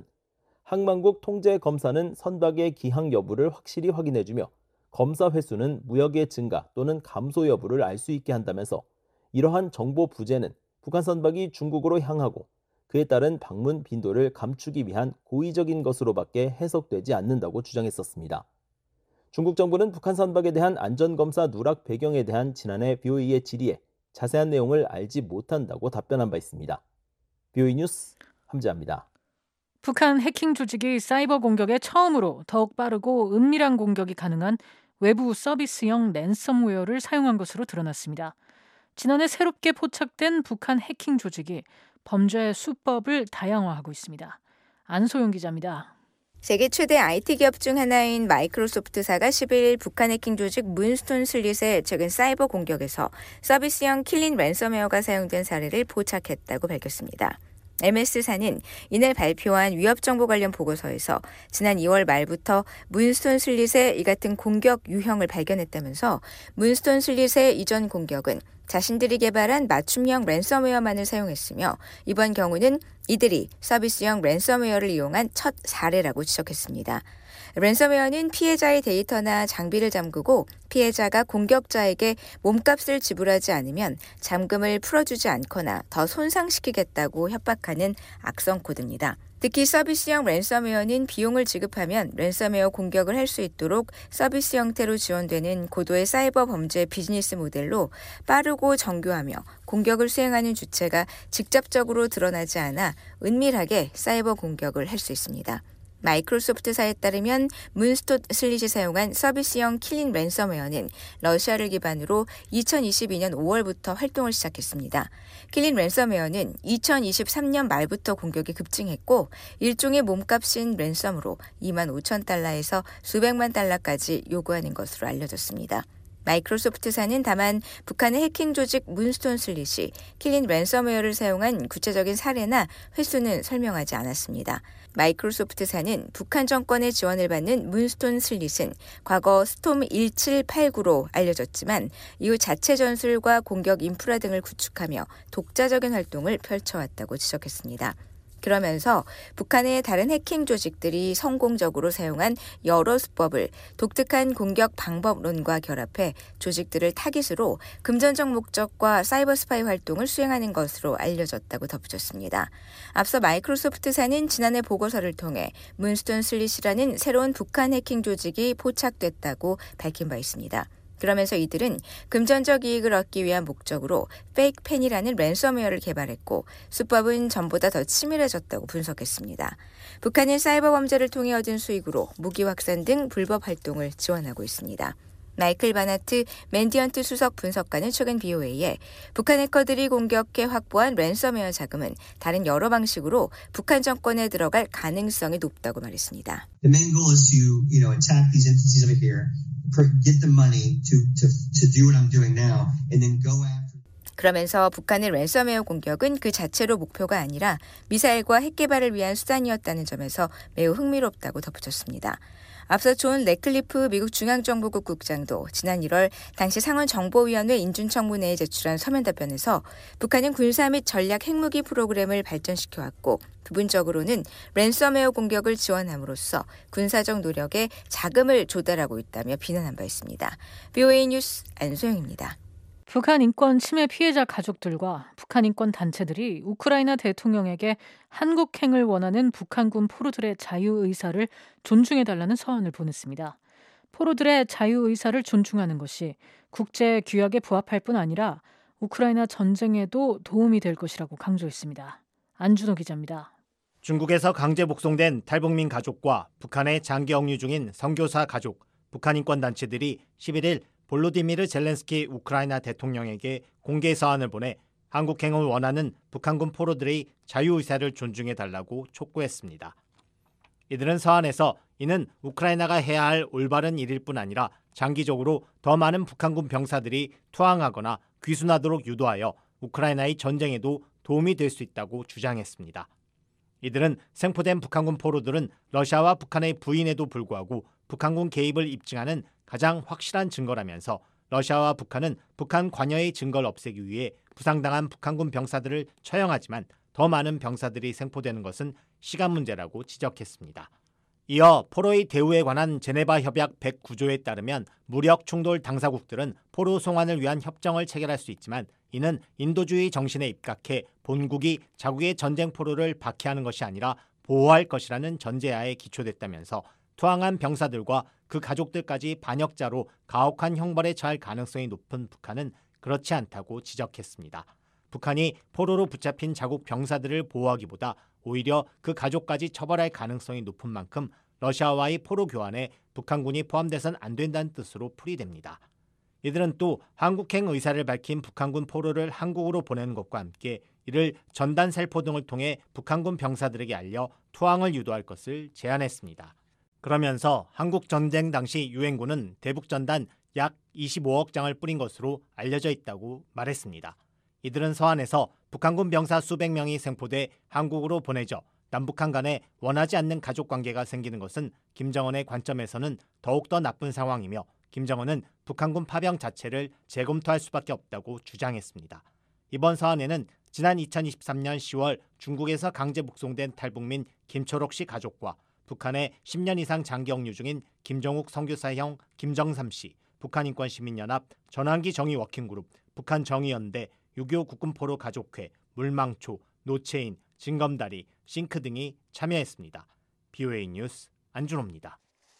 항만국 통제 검사는 선박의 기항 여부를 확실히 확인해주며 검사 횟수는 무역의 증가 또는 감소 여부를 알 수 있게 한다면서 이러한 정보 부재는 북한 선박이 중국으로 향하고 그에 따른 방문 빈도를 감추기 위한 고의적인 것으로밖에 해석되지 않는다고 주장했었습니다. 중국 정부는 북한 선박에 대한 안전검사 누락 배경에 대한 지난해 브이오에이의 질의에 자세한 내용을 알지 못한다고 답변한 바 있습니다. 브이오에이 뉴스 함지아입니다. 북한 해킹 조직이 사이버 공격에 처음으로 더욱 빠르고 은밀한 공격이 가능한 외부 서비스형 랜섬웨어를 사용한 것으로 드러났습니다. 지난해 새롭게 포착된 북한 해킹 조직이 범죄 수법을 다양화하고 있습니다. 안소영 기자입니다. 세계 최대 아이티 기업 중 하나인 마이크로소프트사가 십일 북한 해킹 조직 문스톤 슬릿의 최근 사이버 공격에서 서비스형 킬린 랜섬웨어가 사용된 사례를 포착했다고 밝혔습니다. 엠에스사는 이날 발표한 위협정보 관련 보고서에서 지난 이월 말부터 문스톤 슬릿의 이 같은 공격 유형을 발견했다면서 문스톤 슬릿의 이전 공격은 자신들이 개발한 맞춤형 랜섬웨어만을 사용했으며 이번 경우는 이들이 서비스형 랜섬웨어를 이용한 첫 사례라고 지적했습니다. 랜섬웨어는 피해자의 데이터나 장비를 잠그고 피해자가 공격자에게 몸값을 지불하지 않으면 잠금을 풀어주지 않거나 더 손상시키겠다고 협박하는 악성 코드입니다. 특히 서비스형 랜섬웨어는 비용을 지급하면 랜섬웨어 공격을 할 수 있도록 서비스 형태로 지원되는 고도의 사이버 범죄 비즈니스 모델로 빠르고 정교하며 공격을 수행하는 주체가 직접적으로 드러나지 않아 은밀하게 사이버 공격을 할 수 있습니다. 마이크로소프트사에 따르면 문스톤 슬릿이 사용한 서비스형 킬린 랜섬웨어는 러시아를 기반으로 이천이십이년 오월부터 활동을 시작했습니다. 킬린 랜섬웨어는 이천이십삼년 말부터 공격이 급증했고 일종의 몸값인 랜섬으로 이만 오천 달러에서 수백만 달러까지 요구하는 것으로 알려졌습니다. 마이크로소프트사는 다만 북한의 해킹 조직 문스톤 슬릿이 킬린 랜섬웨어를 사용한 구체적인 사례나 횟수는 설명하지 않았습니다. 마이크로소프트사는 북한 정권의 지원을 받는 문스톤 슬릿은 과거 스톰 일칠팔구로 알려졌지만 이후 자체 전술과 공격 인프라 등을 구축하며 독자적인 활동을 펼쳐왔다고 지적했습니다. 그러면서 북한의 다른 해킹 조직들이 성공적으로 사용한 여러 수법을 독특한 공격 방법론과 결합해 조직들을 타깃으로 금전적 목적과 사이버 스파이 활동을 수행하는 것으로 알려졌다고 덧붙였습니다. 앞서 마이크로소프트사는 지난해 보고서를 통해 문스톤 슬릿이라는 새로운 북한 해킹 조직이 포착됐다고 밝힌 바 있습니다. 그러면서 이들은 금전적 이익을 얻기 위한 목적으로 페이크펜이라는 랜섬웨어를 개발했고 수법은 전보다 더 치밀해졌다고 분석했습니다. 북한은 사이버 범죄를 통해 얻은 수익으로 무기 확산 등 불법 활동을 지원하고 있습니다. 마이클 바나트 맨디언트 수석 분석가는 최근 비오에이에 북한 해커들이 공격해 확보한 랜섬웨어 자금은 다른 여러 방식으로 북한 정권에 들어갈 가능성이 높다고 말했습니다. The main goal is to, you know, attack these entities over here, get the money to to to do what I'm doing now, and then go after. 그러면서 북한의 랜섬웨어 공격은 그 자체로 목표가 아니라 미사일과 핵 개발을 위한 수단이었다는 점에서 매우 흥미롭다고 덧붙였습니다. 앞서 존 래클리프 미국 중앙정보국 국장도 지난 일월 당시 상원정보위원회 인준청문회에 제출한 서면 답변에서 북한은 군사 및 전략 핵무기 프로그램을 발전시켜왔고 부분적으로는 랜섬웨어 공격을 지원함으로써 군사적 노력에 자금을 조달하고 있다며 비난한 바 있습니다. 비오에이 뉴스 안소영입니다. 북한 인권 침해 피해자 가족들과 북한 인권 단체들이 우크라이나 대통령에게 한국행을 원하는 북한군 포로들의 자유의사를 존중해달라는 서한을 보냈습니다. 포로들의 자유의사를 존중하는 것이 국제 규약에 부합할 뿐 아니라 우크라이나 전쟁에도 도움이 될 것이라고 강조했습니다. 안준호 기자입니다. 중국에서 강제 복송된 탈북민 가족과 북한에 장기 억류 중인 선교사 가족, 북한 인권 단체들이 십일일 볼로디미르 젤렌스키 우크라이나 대통령에게 공개 서한을 보내 한국행을 원하는 북한군 포로들의 자유의사를 존중해달라고 촉구했습니다. 이들은 서한에서 이는 우크라이나가 해야 할 올바른 일일 뿐 아니라 장기적으로 더 많은 북한군 병사들이 투항하거나 귀순하도록 유도하여 우크라이나의 전쟁에도 도움이 될 수 있다고 주장했습니다. 이들은 생포된 북한군 포로들은 러시아와 북한의 부인에도 불구하고 북한군 개입을 입증하는 가장 확실한 증거라면서 러시아와 북한은 북한 관여의 증거를 없애기 위해 부상당한 북한군 병사들을 처형하지만 더 많은 병사들이 생포되는 것은 시간 문제라고 지적했습니다. 이어 포로의 대우에 관한 제네바 협약 백구조에 따르면 무력 충돌 당사국들은 포로 송환을 위한 협정을 체결할 수 있지만 이는 인도주의 정신에 입각해 본국이 자국의 전쟁 포로를 박해하는 것이 아니라 보호할 것이라는 전제하에 기초됐다면서 투항한 병사들과 그 가족들까지 반역자로 가혹한 형벌에 처할 가능성이 높은 북한은 그렇지 않다고 지적했습니다. 북한이 포로로 붙잡힌 자국 병사들을 보호하기보다 오히려 그 가족까지 처벌할 가능성이 높은 만큼 러시아와의 포로 교환에 북한군이 포함돼선 안 된다는 뜻으로 풀이됩니다. 이들은 또 한국행 의사를 밝힌 북한군 포로를 한국으로 보내는 것과 함께 이를 전단 살포 등을 통해 북한군 병사들에게 알려 투항을 유도할 것을 제안했습니다. 그러면서 한국 전쟁 당시 유엔군은 대북전단 약 이십오억 장을 뿌린 것으로 알려져 있다고 말했습니다. 이들은 서한에서 북한군 병사 수백 명이 생포돼 한국으로 보내져 남북한 간에 원하지 않는 가족관계가 생기는 것은 김정은의 관점에서는 더욱더 나쁜 상황이며 김정은은 북한군 파병 자체를 재검토할 수밖에 없다고 주장했습니다. 이번 서한에는 지난 이천이십삼년 시월 중국에서 강제 북송된 탈북민 김초록 씨 가족과 북한에 십 년 이상 장기 억류 중인 김정욱 선교사형 김정삼 씨, 북한인권시민연합, 전환기 정의워킹그룹, 북한정의연대, 육이오 국군포로 가족회, 물망초, 노체인, 징검다리, 싱크 등이 참여했습니다. 비오에이 뉴스 안준호입니다.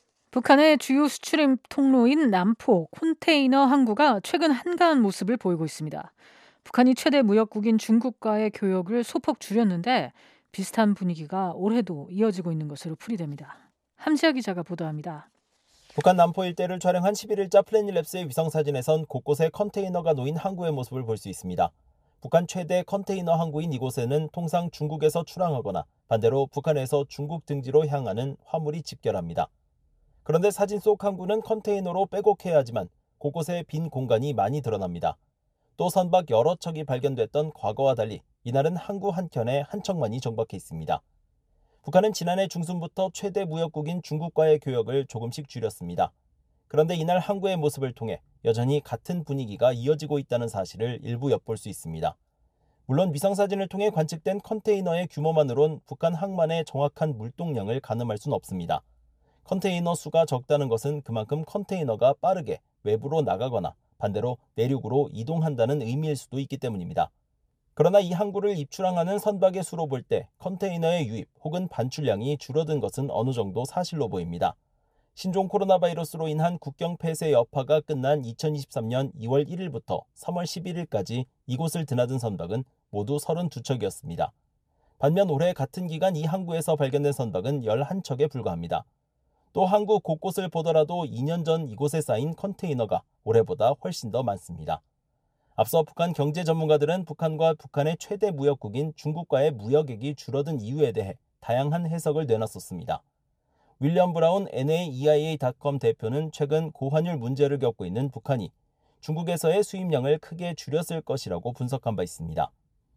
북한의 주요 수출 통로인 남포 컨테이너 항구가 최근 한가한 모습을 보이고 있습니다. 북한이 최대 무역국인 중국과의 교역을 소폭 줄였는데 비슷한 분위기가 올해도 이어지고 있는 것으로 풀이됩니다. 함지아 기자가 보도합니다. 북한 남포 일대를 촬영한 십일일자 플래닛랩스의 위성사진에선 곳곳에 컨테이너가 놓인 항구의 모습을 볼 수 있습니다. 북한 최대 컨테이너 항구인 이곳에는 통상 중국에서 출항하거나 반대로 북한에서 중국 등지로 향하는 화물이 집결합니다. 그런데 사진 속 항구는 컨테이너로 빼곡해야 하지만 곳곳에 빈 공간이 많이 드러납니다. 또 선박 여러 척이 발견됐던 과거와 달리 이날은 항구 한켠에 한 척만이 정박해 있습니다. 북한은 지난해 중순부터 최대 무역국인 중국과의 교역을 조금씩 줄였습니다. 그런데 이날 항구의 모습을 통해 여전히 같은 분위기가 이어지고 있다는 사실을 일부 엿볼 수 있습니다. 물론 위성사진을 통해 관측된 컨테이너의 규모만으론 북한 항만의 정확한 물동량을 가늠할 수는 없습니다. 컨테이너 수가 적다는 것은 그만큼 컨테이너가 빠르게 외부로 나가거나 반대로 내륙으로 이동한다는 의미일 수도 있기 때문입니다. 그러나 이 항구를 입출항하는 선박의 수로 볼 때 컨테이너의 유입 혹은 반출량이 줄어든 것은 어느 정도 사실로 보입니다. 신종 코로나 바이러스로 인한 국경 폐쇄 여파가 끝난 이천이십삼년 이월 일일부터 삼월 십일일까지 이곳을 드나든 선박은 모두 서른두 척이었습니다. 반면 올해 같은 기간 이 항구에서 발견된 선박은 열한 척에 불과합니다. 또 항구 곳곳을 보더라도 이 년 전 이곳에 쌓인 컨테이너가 올해보다 훨씬 더 많습니다. 앞서 북한 경제 전문가들은 북한과 북한의 최대 무역국인 중국과의 무역액이 줄어든 이유에 대해 다양한 해석을 내놨었습니다. 윌리엄 브라운 엔에이이아이에이 닷컴 대표는 최근 고환율 문제를 겪고 있는 북한이 중국에서의 수입량을 크게 줄였을 것이라고 분석한 바 있습니다.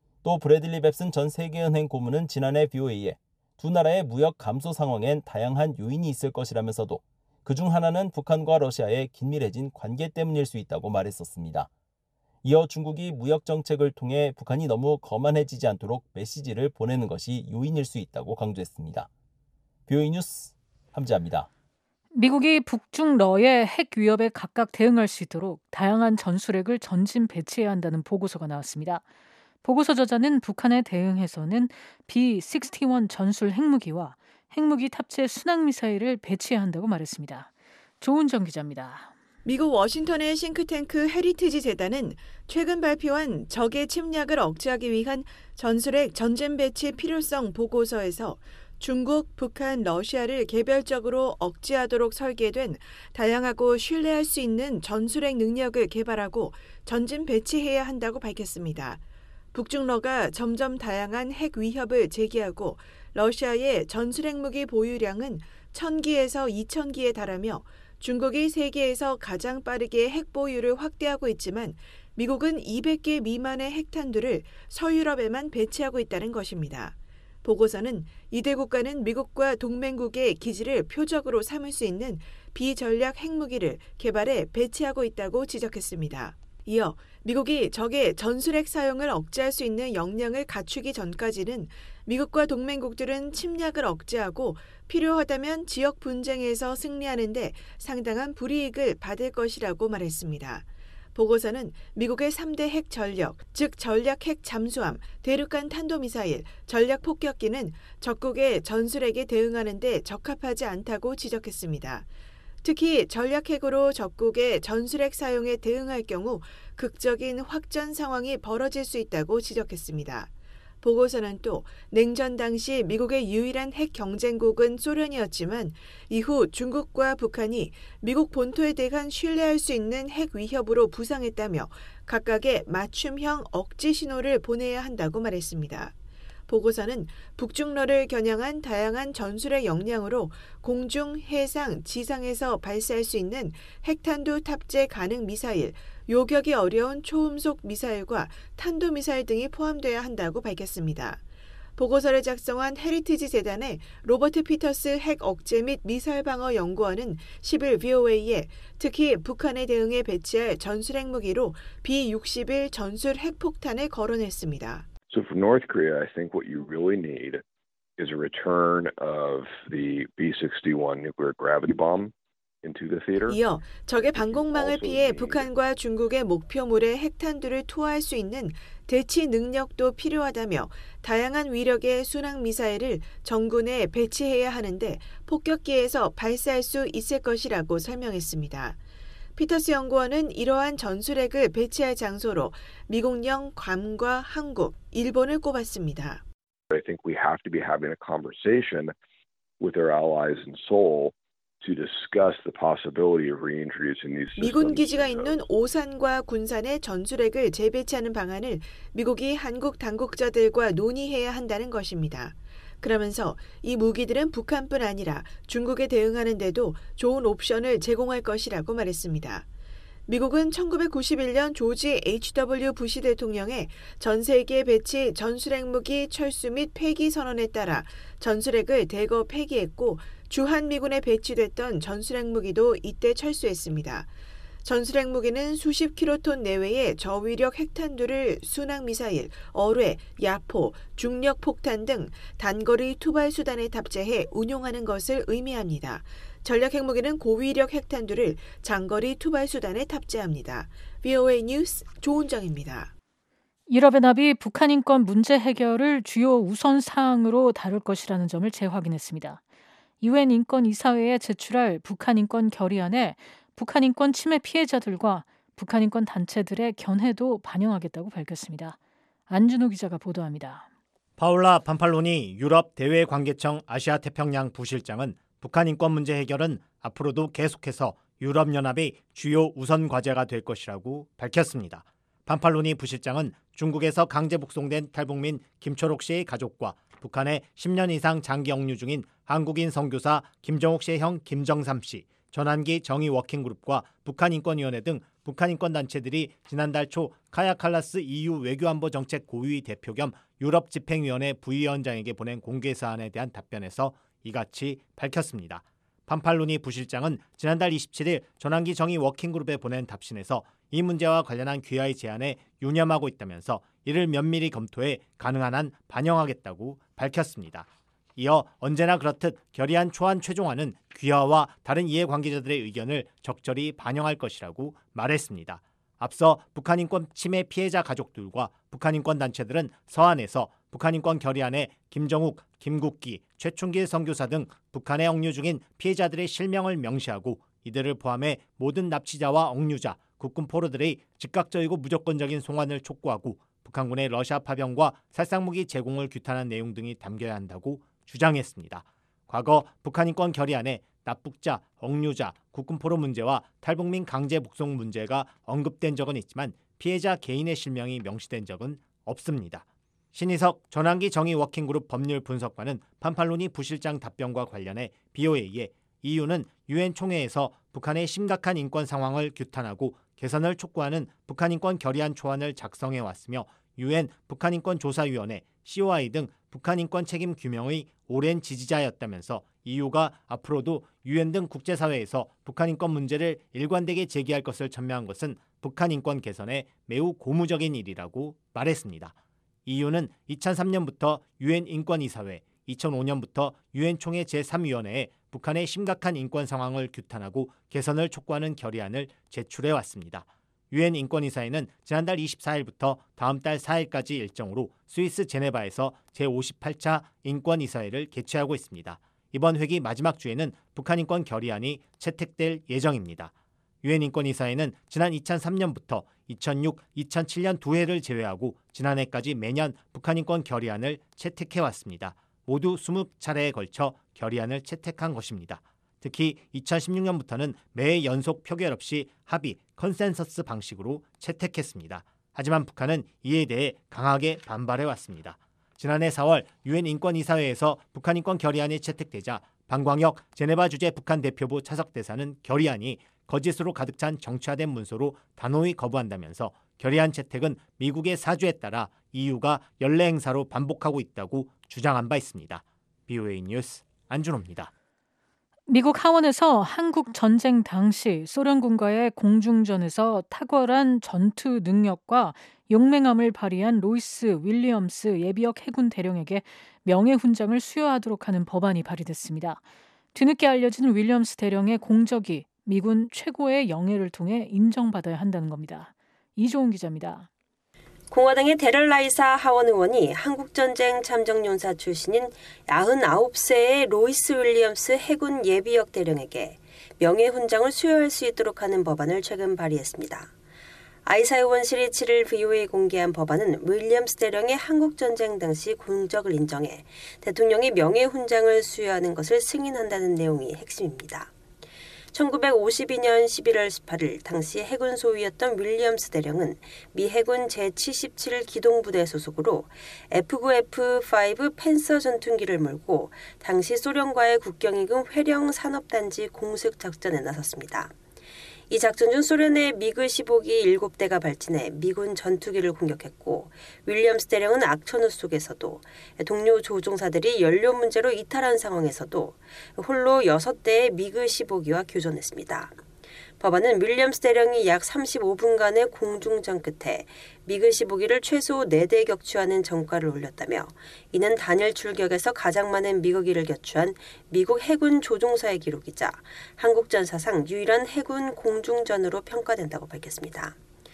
또 브래들리 뱁슨 전 세계은행 고문은 지난해 비오에이에 두 나라의 무역 감소 상황엔 다양한 요인이 있을 것이라면서도 그중 하나는 북한과 러시아의 긴밀해진 관계 때문일 수 있다고 말했었습니다. 이어 중국이 무역 정책을 통해 북한이 너무 거만해지지 않도록 메시지를 보내는 것이 요인일 수 있다고 강조했습니다. 비오에이 뉴스 함지아입니다. 미국이 북중러의 핵 위협에 각각 대응할 수 있도록 다양한 전술핵을 전진 배치해야 한다는 보고서가 나왔습니다. 보고서 저자는 북한에 대응해서는 비 육십일 전술 핵무기와 핵무기 탑재 순항미사일을 배치해야 한다고 말했습니다. 조은정 기자입니다. 미국 워싱턴의 싱크탱크 헤리티지 재단은 최근 발표한 적의 침략을 억제하기 위한 전술핵 전진 배치 필요성 보고서에서 중국, 북한, 러시아를 개별적으로 억제하도록 설계된 다양하고 신뢰할 수 있는 전술핵 능력을 개발하고 전진 배치해야 한다고 밝혔습니다. 북중러가 점점 다양한 핵 위협을 제기하고 러시아의 전술핵 무기 보유량은 천 기에서 이천 기에 달하며 중국이 세계에서 가장 빠르게 핵 보유를 확대하고 있지만 미국은 이백 개 미만의 핵탄두를 서유럽에만 배치하고 있다는 것입니다. 보고서는 이대 국가는 미국과 동맹국의 기지를 표적으로 삼을 수 있는 비전략 핵무기를 개발해 배치하고 있다고 지적했습니다. 이어 미국이 적의 전술핵 사용을 억제할 수 있는 역량을 갖추기 전까지는 미국과 동맹국들은 침략을 억제하고 필요하다면 지역 분쟁에서 승리하는 데 상당한 불이익을 받을 것이라고 말했습니다. 보고서는 미국의 삼 대 핵 전력, 즉 전략 핵 잠수함, 대륙간 탄도미사일, 전략 폭격기는 적국의 전술핵에 대응하는 데 적합하지 않다고 지적했습니다. 특히 전략핵으로 적국의 전술핵 사용에 대응할 경우 극적인 확전 상황이 벌어질 수 있다고 지적했습니다. 보고서는 또 냉전 당시 미국의 유일한 핵 경쟁국은 소련이었지만 이후 중국과 북한이 미국 본토에 대한 신뢰할 수 있는 핵 위협으로 부상했다며 각각의 맞춤형 억지 신호를 보내야 한다고 말했습니다. 보고서는 북중러를 겨냥한 다양한 전술의 역량으로 공중, 해상, 지상에서 발사할 수 있는 핵탄두 탑재 가능 미사일, 요격이 어려운 초음속 미사일과 탄도미사일 등이 포함돼야 한다고 밝혔습니다. 보고서를 작성한 헤리티지 재단의 로버트 피터스 핵 억제 및 미사일 방어 연구원은 십일 브이오에이에 특히 북한에 대응해 배치할 전술핵 무기로 비 육십일 전술 핵폭탄을 거론했습니다. So for North Korea, I think what you really need is a return of the B sixty-one nuclear gravity bomb into the theater. 이어 적의 방공망을 피해 북한과 중국의 목표물에 핵탄두를 투하할 수 있는 대치 능력도 필요하다며 다양한 위력의 순항 미사일을 정군에 배치해야 하는데 폭격기에서 발사할 수 있을 것이라고 설명했습니다. 피터스 연구원은 이러한 전술핵을 배치할 장소로 미국령 괌과 한국, 일본을 꼽았습니다. I think we have to be having a conversation with our allies in Seoul to discuss the possibility of reintroducing these systems. 미군 기지가 있는 오산과 군산에 전술핵을 재배치하는 방안을 미국이 한국 당국자들과 논의해야 한다는 것입니다. 그러면서 이 무기들은 북한뿐 아니라 중국에 대응하는 데도 좋은 옵션을 제공할 것이라고 말했습니다. 미국은 천구백구십일 년 조지 에이치 더블유 부시 대통령의 전 세계 배치 전술핵 무기 철수 및 폐기 선언에 따라 전술핵을 대거 폐기했고 주한미군에 배치됐던 전술핵 무기도 이때 철수했습니다. 전술핵 무기는 수십 킬로톤 내외의 저위력 핵탄두를 순항미사일, 어뢰, 야포, 중력 폭탄 등 단거리 투발 수단에 탑재해 운용하는 것을 의미합니다. 전략 핵무기는 고위력 핵탄두를 장거리 투발 수단에 탑재합니다. 브이오에이 뉴스 조은정입니다. 유럽연합이 북한 인권 문제 해결을 주요 우선 사항으로 다룰 것이라는 점을 재확인했습니다. 유엔 인권이사회에 제출할 북한 인권 결의안에 북한 인권 침해 피해자들과 북한 인권 단체들의 견해도 반영하겠다고 밝혔습니다. 안준호 기자가 보도합니다. 파울라 판팔로니 유럽 대외관계청 아시아 태평양 부실장은 북한 인권 문제 해결은 앞으로도 계속해서 유럽연합의 주요 우선 과제가 될 것이라고 밝혔습니다. 판팔로니 부실장은 중국에서 강제 북송된 탈북민 김초록 씨의 가족과 북한에 십 년 이상 장기 억류 중인 한국인 선교사 김정욱 씨의 형 김정삼 씨, 전환기 정의 워킹그룹과 북한인권위원회 등 북한인권단체들이 지난달 초 카야 칼라스 이유 외교안보정책 고위 대표 겸 유럽집행위원회 부위원장에게 보낸 공개 사안에 대한 답변에서 이같이 밝혔습니다. 판팔로니 부실장은 지난달 이십칠 일 전환기 정의 워킹그룹에 보낸 답신에서 이 문제와 관련한 귀하의 제안에 유념하고 있다면서 이를 면밀히 검토해 가능한 한 반영하겠다고 밝혔습니다. 이어 언제나 그렇듯 결의안 초안 최종안은 귀하와 다른 이해관계자들의 의견을 적절히 반영할 것이라고 말했습니다. 앞서 북한인권 침해 피해자 가족들과 북한인권단체들은 서한에서 북한인권 결의안에 김정욱, 김국기, 최충길 선교사 등 북한에 억류 중인 피해자들의 실명을 명시하고 이들을 포함해 모든 납치자와 억류자, 국군 포로들의 즉각적이고 무조건적인 송환을 촉구하고 북한군의 러시아 파병과 살상무기 제공을 규탄한 내용 등이 담겨야 한다고 주장했습니다. 과거 북한인권 결의안에 납북자, 억류자, 국군포로 문제와 탈북민 강제 북송 문제가 언급된 적은 있지만 피해자 개인의 실명이 명시된 적은 없습니다. 신희석 전환기 정의 워킹그룹 법률 분석관은 판팔로니 부실장 답변과 관련해 브이오에이에 이유는 유엔 총회에서 북한의 심각한 인권 상황을 규탄하고 개선을 촉구하는 북한인권 결의안 초안을 작성해 왔으며 유엔 북한인권조사위원회, 씨오아이 등 북한인권 책임 규명의 오랜 지지자였다면서 이유가 앞으로도 유엔 등 국제사회에서 북한인권 문제를 일관되게 제기할 것을 첨예한 것은 북한인권 개선에 매우 고무적인 일이라고 말했습니다. 이유는 이천삼 년부터 유엔 인권이사회, 이천오 년부터 유엔 총회 제삼 위원회에 북한의 심각한 인권 상황을 규탄하고 개선을 촉구하는 결의안을 제출해 왔습니다. 유엔 인권이사회는 지난달 이십사 일부터 다음 달 사 일까지 일정으로 스위스 제네바에서 제오십팔 차 인권이사회를 개최하고 있습니다. 이번 회기 마지막 주에는 북한 인권 결의안이 채택될 예정입니다. 유엔 인권이사회는 지난 이천삼 년부터 이천육, 이천칠 년 두 해를 제외하고 지난해까지 매년 북한 인권 결의안을 채택해왔습니다. 모두 이십 차례에 걸쳐 결의안을 채택한 것입니다. 특히 이천십육 년부터는 매해 연속 표결 없이 합의, 컨센서스 방식으로 채택했습니다. 하지만 북한은 이에 대해 강하게 반발해왔습니다. 지난해 사월 유엔 인권이사회에서 북한 인권 결의안이 채택되자 방광혁 제네바 주재 북한 대표부 차석 대사는 결의안이 거짓으로 가득 찬 정치화된 문서로 단호히 거부한다면서 결의안 채택은 미국의 사주에 따라 이유가 연례 행사로 반복하고 있다고 주장한 바 있습니다. 비오에이 뉴스 안준호입니다. 미국 하원에서 한국 전쟁 당시 소련군과의 공중전에서 탁월한 전투 능력과 용맹함을 발휘한 로이스 윌리엄스 예비역 해군 대령에게 명예훈장을 수여하도록 하는 법안이 발의됐습니다. 뒤늦게 알려진 윌리엄스 대령의 공적이 미군 최고의 영예를 통해 인정받아야 한다는 겁니다. 이조은 기자입니다. 공화당의 데럴 라이사 하원 의원이 한국전쟁 참전용사 출신인 구십구 세의 로이스 윌리엄스 해군 예비역 대령에게 명예훈장을 수여할 수 있도록 하는 법안을 최근 발의했습니다. 아이사 의원실이 칠 일 브이오에이 공개한 법안은 윌리엄스 대령의 한국전쟁 당시 공적을 인정해 대통령이 명예훈장을 수여하는 것을 승인한다는 내용이 핵심입니다. 천구백오십이 년 십일월 십팔일 당시 해군 소위였던 윌리엄스 대령은 미 해군 제칠십칠 기동부대 소속으로 에프 구 에프 오 펜서 전투기를 몰고 당시 소련과의 국경 인근 회령 산업단지 공습 작전에 나섰습니다. 이 작전 중 소련의 미그 십오 기 일곱 대가 발진해 미군 전투기를 공격했고 윌리엄스 대령은 악천후 속에서도 동료 조종사들이 연료 문제로 이탈한 상황에서도 홀로 여섯 대의 미그 십오 기와 교전했습니다. 법안은 윌리엄스 대령이 약 삼십오 분간의 공중전 끝에 미그 십오 기를 최소 네 대 격추하는 전과를 올렸다며 이는 단일 출격에서 가장 많은 미그기를 격추한 미국 해군 조종사의 기록이자 한국전 사상 유일한 해군 공중전으로 평가된다고 밝혔습니다.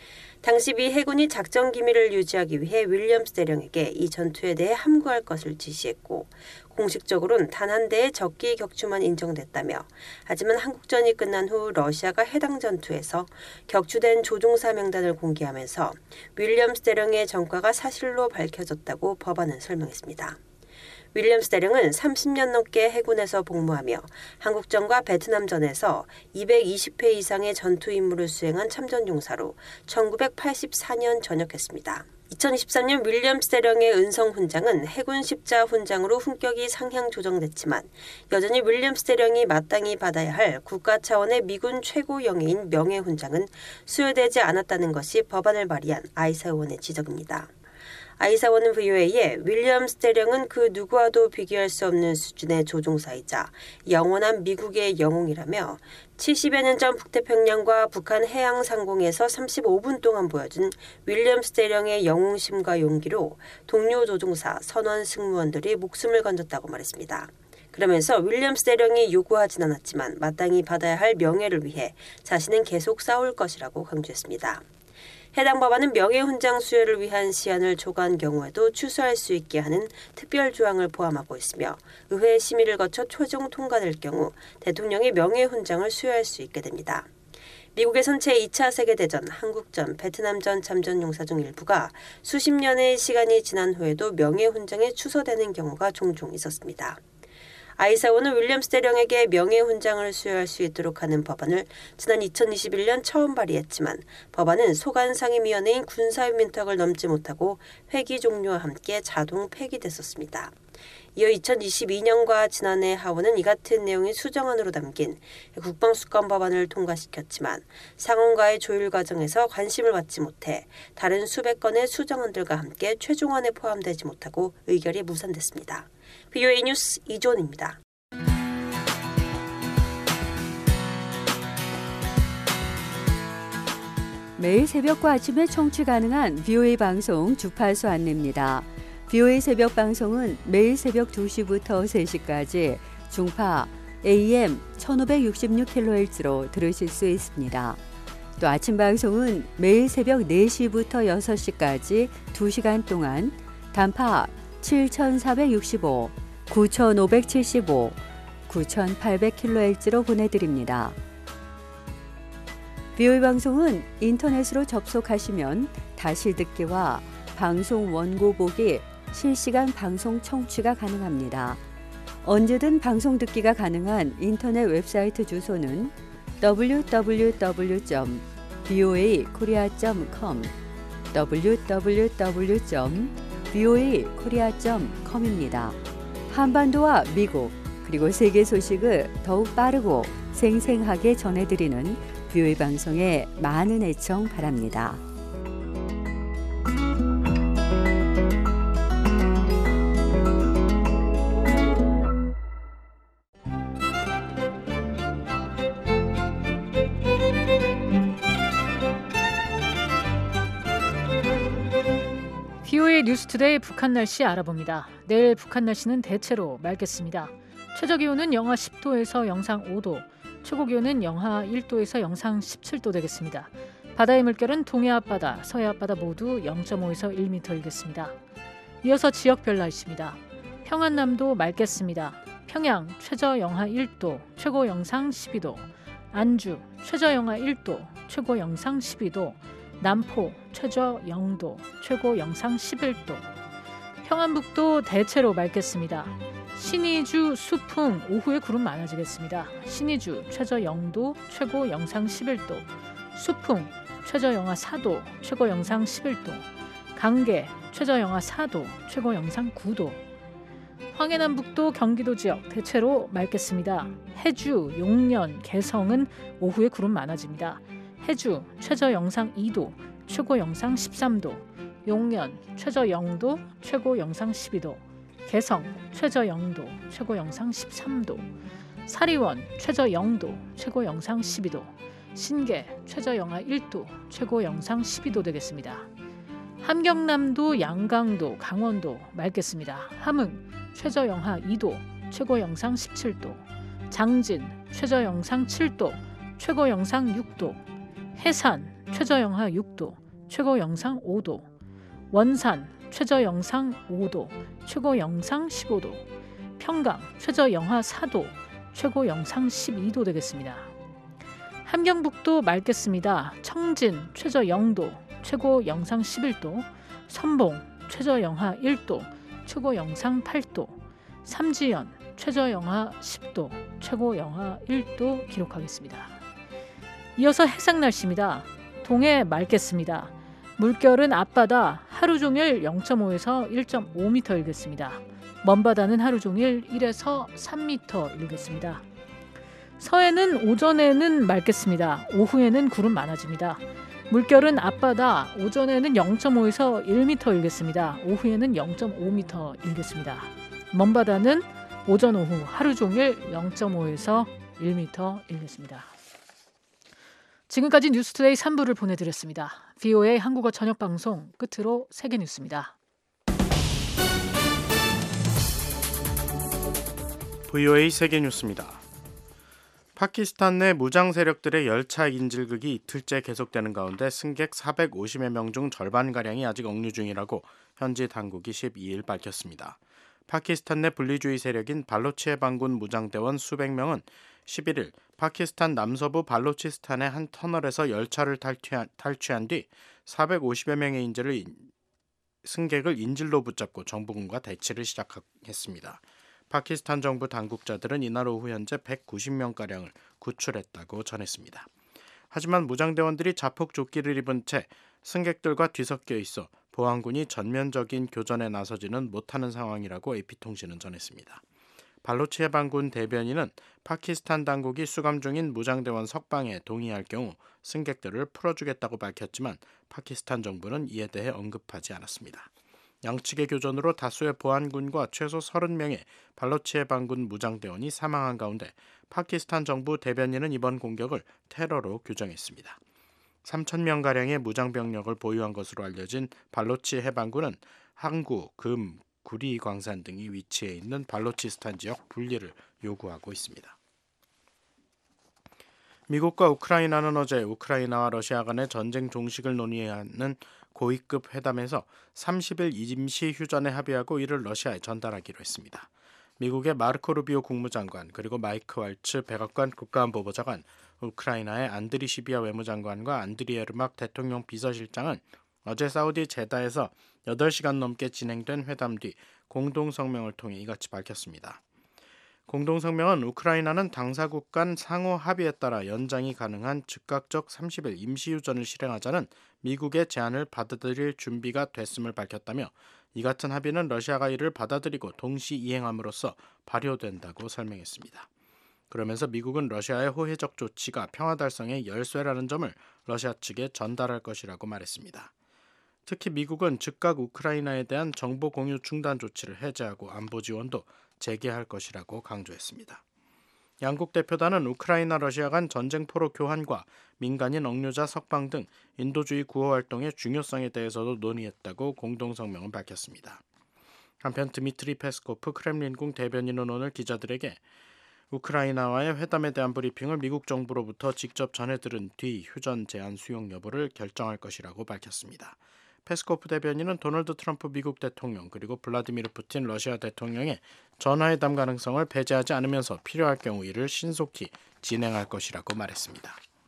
당시 미 해군이 작전 기밀을 유지하기 위해 윌리엄스 대령에게 이 전투에 대해 함구할 것을 지시했고 공식적으로는 단 한 대의 적기 격추만 인정됐다며 하지만 한국전이 끝난 후 러시아가 해당 전투에서 격추된 조종사 명단을 공개하면서 윌리엄스 대령의 전과가 사실로 밝혀졌다고 법안은 설명했습니다. 윌리엄스 대령은 삼십 년 넘게 해군에서 복무하며 한국전과 베트남전에서 이백이십 회 이상의 전투 임무를 수행한 참전용사로 천구백팔십사 년 전역했습니다. 이천이십삼 년 윌리엄스 대령의 은성 훈장은 해군 십자 훈장으로 훈격이 상향 조정됐지만 여전히 윌리엄스 대령이 마땅히 받아야 할 국가 차원의 미군 최고 영예인 명예훈장은 수여되지 않았다는 것이 법안을 발의한 아이사 의원의 지적입니다. 아이사 의원은 브이오에이에 윌리엄스 대령은 그 누구와도 비교할 수 없는 수준의 조종사이자 영원한 미국의 영웅이라며 칠십여 년 전 북태평양과 북한 해양 상공에서 삼십오 분 동안 보여준 윌리엄스 대령의 영웅심과 용기로 동료 조종사, 선원 승무원들이 목숨을 건졌다고 말했습니다. 그러면서 윌리엄스 대령이 요구하진 않았지만 마땅히 받아야 할 명예를 위해 자신은 계속 싸울 것이라고 강조했습니다. 해당 법안은 명예훈장 수여를 위한 시한을 초과한 경우에도 취소할 수 있게 하는 특별 조항을 포함하고 있으며 의회 심의를 거쳐 최종 통과될 경우 대통령이 명예훈장을 수여할 수 있게 됩니다. 미국에선 제이 차 세계대전, 한국전, 베트남전 참전용사 중 일부가 수십 년의 시간이 지난 후에도 명예훈장이 취소되는 경우가 종종 있었습니다. 아이사 의원은 윌리엄스 대령에게 명예훈장을 수여할 수 있도록 하는 법안을 지난 이천이십일 년 처음 발의했지만 법안은 소관상임위원회인 군사위민탁을 넘지 못하고 회기 종료와 함께 자동 폐기됐었습니다. 이어 이천이십이 년과 지난해 하원은 이 같은 내용이 수정안으로 담긴 국방수권 법안을 통과시켰지만 상원과의 조율 과정에서 관심을 받지 못해 다른 수백 건의 수정안들과 함께 최종안에 포함되지 못하고 의결이 무산됐습니다. 비오에이 뉴스 이조은입니다. 매일 새벽과 아침에 청취 가능한 비오에이 방송 주파수 안내입니다. 비오에이 새벽 방송은 매일 새벽 두 시부터 세 시까지 중파 에이엠 천오백육십육 킬로헤르츠로 들으실 수 있습니다. 또 아침 방송은 매일 새벽 네 시부터 여섯 시까지 두 시간 동안 단파 칠천사백육십오, 구천오백칠십오, 구천팔백 킬로헤르츠로 보내드립니다. 비오이 방송은 인터넷으로 접속하시면 다시 듣기와 방송 원고 보기, 실시간 방송 청취가 가능합니다. 언제든 방송 듣기가 가능한 인터넷 웹사이트 주소는 더블유 더블유 더블유 점 비오에이 코리아 점 컴 더블유 더블유 더블유 점 비오에이 코리아 점 컴입니다. 한반도와 미국 그리고 세계 소식을 더욱 빠르고 생생하게 전해드리는 비오에이 방송에 많은 애청 바랍니다. 비오에이 뉴스투데이 북한 날씨 알아봅니다. 내일 북한 날씨는 대체로 맑겠습니다. 최저기온은 영하 십 도에서 영상 오 도, 최고기온은 영하 일 도에서 영상 십칠 도 되겠습니다. 바다의 물결은 동해 앞바다, 서해 앞바다 모두 영 점 오에서 일 미터이겠습니다. 이어서 지역별 날씨입니다. 평안남도 맑겠습니다. 평양 최저 영하 일 도, 최고 영상 십이 도, 안주 최저 영하 일 도, 최고 영상 십이 도, 남포 최저 영 도, 최고 영상 십일 도. 평안북도 대체로 맑겠습니다. 신의주 수풍 오후에 구름 많아지겠습니다. 신의주 최저 영 도, 최고 영상 십일 도. 수풍 최저 영하 사 도, 최고 영상 십일 도. 강계 최저 영하 사 도, 최고 영상 구 도. 황해남북도 경기도 지역 대체로 맑겠습니다. 해주, 용년, 개성은 오후에 구름 많아집니다. 해주 최저 영상 이 도, 최고 영상 십삼 도. 용년 최저 영 도, 최고 영상 십이 도. 개성 최저 영 도, 최고 영상 십삼 도. 사리원 최저 영 도, 최고 영상 십이 도. 신계 최저 영하 일 도, 최고 영상 십이 도 되겠습니다. 함경남도, 양강도, 강원도 맑겠습니다. 함흥 최저 영하 이 도, 최고 영상 십칠 도. 장진 최저 영상 칠 도, 최고 영상 육 도. 해산 최저 영하 육 도, 최고 영상 오 도. 원산 최저 영상 오 도, 최고 영상 십오 도. 평강 최저 영하 사 도, 최고 영상 십이 도 되겠습니다. 함경북도 맑겠습니다. 청진 최저 영 도, 최고 영상 십일 도. 선봉 최저 영하 일 도, 최고 영상 팔 도. 삼지연 최저 영하 십 도, 최고 영하 일 도 기록하겠습니다. 이어서 해상 날씨입니다. 동해 맑겠습니다. 물결은 앞바다 하루 종일 영 점 오에서 일 점 오 미터 일겠습니다. 먼바다는 하루 종일 일에서 삼 미터 일겠습니다. 서해는 오전에는 맑겠습니다. 오후에는 구름 많아집니다. 물결은 앞바다 오전에는 영 점 오에서 일 미터 일겠습니다. 오후에는 영 점 오 미터 일겠습니다. 먼바다는 오전 오후 하루 종일 영 점 오에서 일 미터 일겠습니다. 지금까지 뉴스투데이 삼 부를 보내드렸습니다. 비오에이 한국어 저녁방송 끝으로 세계뉴스입니다. 브이오에이 세계뉴스입니다. 파키스탄 내 무장 세력들의 열차 인질극이 이틀째 계속되는 가운데 승객 사백오십여 명 중 절반가량이 아직 억류 중이라고 현지 당국이 십이 일 밝혔습니다. 파키스탄 내 분리주의 세력인 발로치 해방군 무장대원 수백 명은 십일 일 파키스탄 남서부 발로치스탄의 한 터널에서 열차를 탈취한, 탈취한 뒤 사백오십여 명의 인질을, 승객을 인질로 붙잡고 정부군과 대치를 시작했습니다. 파키스탄 정부 당국자들은 이날 오후 현재 백구십 명가량을 구출했다고 전했습니다. 하지만 무장대원들이 자폭 조끼를 입은 채 승객들과 뒤섞여 있어 보안군이 전면적인 교전에 나서지는 못하는 상황이라고 에이피통신은 전했습니다. 발로치 해방군 대변인은 파키스탄 당국이 수감 중인 무장대원 석방에 동의할 경우 승객들을 풀어주겠다고 밝혔지만 파키스탄 정부는 이에 대해 언급하지 않았습니다. 양측의 교전으로 다수의 보안군과 최소 서른 명의 발로치 해방군 무장대원이 사망한 가운데 파키스탄 정부 대변인은 이번 공격을 테러로 규정했습니다. 삼천 명가량의 무장병력을 보유한 것으로 알려진 발로치 해방군은 항구, 금, 구리 광산 등이 위치해 있는 발로치스탄 지역 분리를 요구하고 있습니다. 미국과 우크라이나는 어제 우크라이나와 러시아 간의 전쟁 종식을 논의하는 고위급 회담에서 삼십 일 임시 휴전에 합의하고 이를 러시아에 전달하기로 했습니다. 미국의 마르코 루비오 국무장관, 그리고 마이크 왈츠 백악관 국가안보보좌관, 우크라이나의 안드리 시비아 외무장관과 안드리 예르막 대통령 비서실장은 어제 사우디 제다에서 여덟 시간 넘게 진행된 회담 뒤 공동성명을 통해 이같이 밝혔습니다. 공동성명은 우크라이나는 당사국 간 상호 합의에 따라 연장이 가능한 즉각적 삼십 일 임시휴전을 실행하자는 미국의 제안을 받아들일 준비가 됐음을 밝혔다며 이 같은 합의는 러시아가 이를 받아들이고 동시 이행함으로써 발효된다고 설명했습니다. 그러면서 미국은 러시아의 호혜적 조치가 평화 달성의 열쇠라는 점을 러시아 측에 전달할 것이라고 말했습니다. 특히 미국은 즉각 우크라이나에 대한 정보 공유 중단 조치를 해제하고 안보 지원도 재개할 것이라고 강조했습니다. 양국 대표단은 우크라이나 러시아 간 전쟁 포로 교환과 민간인 억류자 석방 등 인도주의 구호 활동의 중요성에 대해서도 논의했다고 공동성명은 밝혔습니다. 한편 드미트리 페스코프 크렘린궁 대변인은 오늘 기자들에게 우크라이나와의 회담에 대한 브리핑을 미국 정부로부터 직접 전해 들은 뒤 휴전 제안 수용 여부를 결정할 것이라고 밝혔습니다. 페스코프 대변인은 도널드 트럼프 미국 대통령 그리고 블라디미르 푸틴 러시아 대통령의 전화회담 가능성을 배제하지 않으면서 필요할 경우 이를 신속히 진행할 것이라고 말했습니다.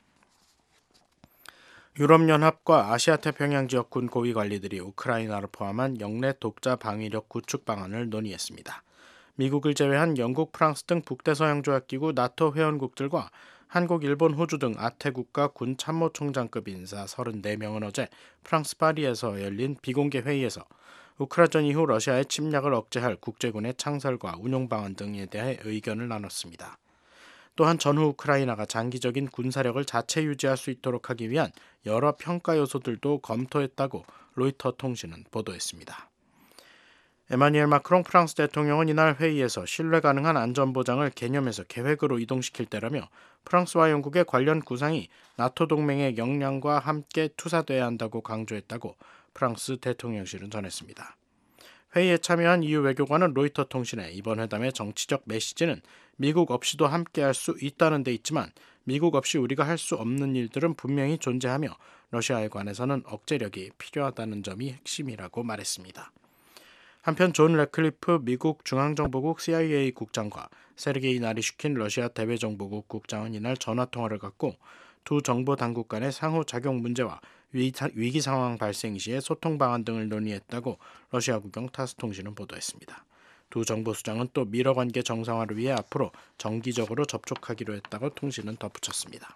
유럽연합과 아시아태평양 지역군 고위 관리들이 우크라이나를 포함한 영내 독자 방위력 구축 방안을 논의했습니다. 미국을 제외한 영국, 프랑스 등 북대서양조약기구 나토 회원국들과 한국, 일본, 호주 등 아태국가 군 참모총장급 인사 서른네 명은 어제 프랑스 파리에서 열린 비공개 회의에서 우크라이나 이후 러시아의 침략을 억제할 국제군의 창설과 운용 방안 등에 대해 의견을 나눴습니다. 또한 전후 우크라이나가 장기적인 군사력을 자체 유지할 수 있도록 하기 위한 여러 평가 요소들도 검토했다고 로이터 통신은 보도했습니다. 에마뉘엘 마크롱 프랑스 대통령은 이날 회의에서 신뢰 가능한 안전보장을 개념에서 계획으로 이동시킬 때라며 프랑스와 영국의 관련 구상이 나토 동맹의 역량과 함께 투사돼야 한다고 강조했다고 프랑스 대통령실은 전했습니다. 회의에 참여한 이유 외교관은 로이터 통신에 이번 회담의 정치적 메시지는 미국 없이도 함께할 수 있다는 데 있지만 미국 없이 우리가 할 수 없는 일들은 분명히 존재하며 러시아에 관해서는 억제력이 필요하다는 점이 핵심이라고 말했습니다. 한편 존 래클리프 미국 중앙정보국 씨아이에이 국장과 세르게이 나리슈킨 러시아 대외정보국 국장은 이날 전화통화를 갖고 두 정보 당국 간의 상호작용 문제와 위기 상황 발생 시의 소통 방안 등을 논의했다고 러시아 국영 타스통신은 보도했습니다. 두 정보수장은 또 미러 관계 정상화를 위해 앞으로 정기적으로 접촉하기로 했다고 통신은 덧붙였습니다.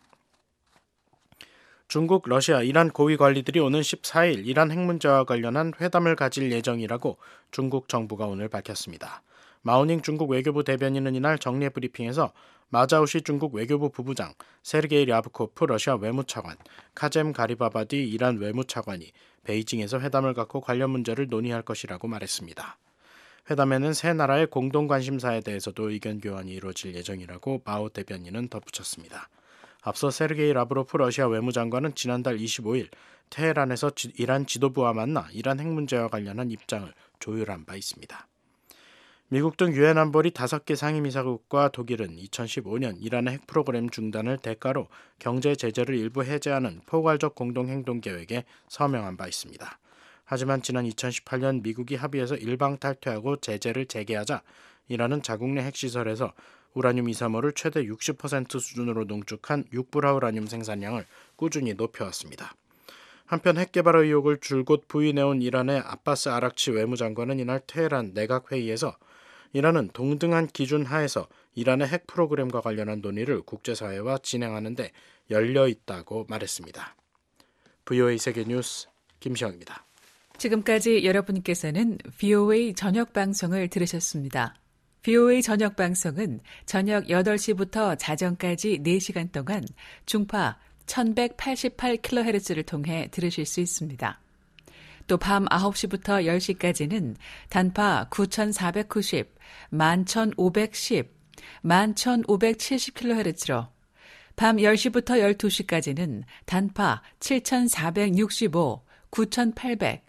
중국, 러시아, 이란 고위 관리들이 오는 십사 일 이란 핵 문제와 관련한 회담을 가질 예정이라고 중국 정부가 오늘 밝혔습니다. 마오닝 중국 외교부 대변인은 이날 정례 브리핑에서 마자우시 중국 외교부 부부장, 세르게이 랴브코프 러시아 외무차관, 카젬 가리바바디 이란 외무차관이 베이징에서 회담을 갖고 관련 문제를 논의할 것이라고 말했습니다. 회담에는 세 나라의 공동 관심사에 대해서도 의견 교환이 이루어질 예정이라고 마오 대변인은 덧붙였습니다. 앞서 세르게이 라브로프 러시아 외무장관은 지난달 이십오 일 테헤란에서 지, 이란 지도부와 만나 이란 핵 문제와 관련한 입장을 조율한 바 있습니다. 미국 등 유엔 안보리 다섯 개 상임이사국과 독일은 이천십오 년 이란의 핵 프로그램 중단을 대가로 경제 제재를 일부 해제하는 포괄적 공동행동 계획에 서명한 바 있습니다. 하지만 지난 이천십팔 년 미국이 합의해서 일방 탈퇴하고 제재를 재개하자 이란은 자국 내 핵시설에서 우라늄 이백삼십오를 최대 육십 퍼센트 수준으로 농축한 육불화 우라늄 생산량을 꾸준히 높여왔습니다. 한편 핵개발 의혹을 줄곧 부인해온 이란의 아바스 아락치 외무장관은 이날 테헤란 내각회의에서 이란은 동등한 기준 하에서 이란의 핵 프로그램과 관련한 논의를 국제사회와 진행하는 데 열려있다고 말했습니다. 브이오에이 세계뉴스 김시영입니다. 지금까지 여러분께서는 브이오에이 저녁방송을 들으셨습니다. 브이오에이 저녁방송은 저녁 여덟 시부터 자정까지 네 시간 동안 중파 천백팔십팔 킬로헤르츠를 통해 들으실 수 있습니다. 또 밤 아홉 시부터 열 시까지는 단파 구천사백구십, 만천오백십, 만천오백칠십 킬로헤르츠로 밤 열 시부터 열두 시까지는 단파 칠천사백육십오, 구천팔백,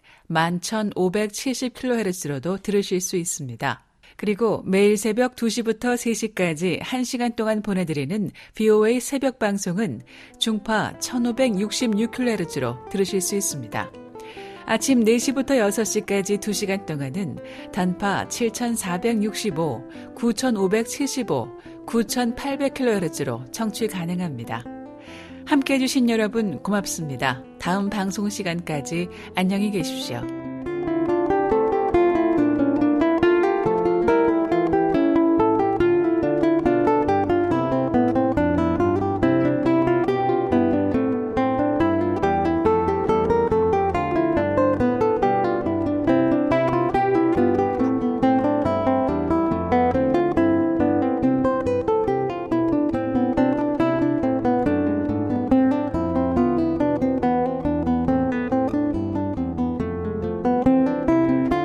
만천오백칠십 킬로헤르츠로도 들으실 수 있습니다. 그리고 매일 새벽 두 시부터 세 시까지 한 시간 동안 보내드리는 브이오에이 새벽 방송은 중파 천오백육십육 킬로헤르츠로 들으실 수 있습니다. 아침 네 시부터 여섯 시까지 두 시간 동안은 단파 칠천사백육십오, 구천오백칠십오, 구천팔백 킬로헤르츠로 청취 가능합니다. 함께해 주신 여러분 고맙습니다. 다음 방송 시간까지 안녕히 계십시오.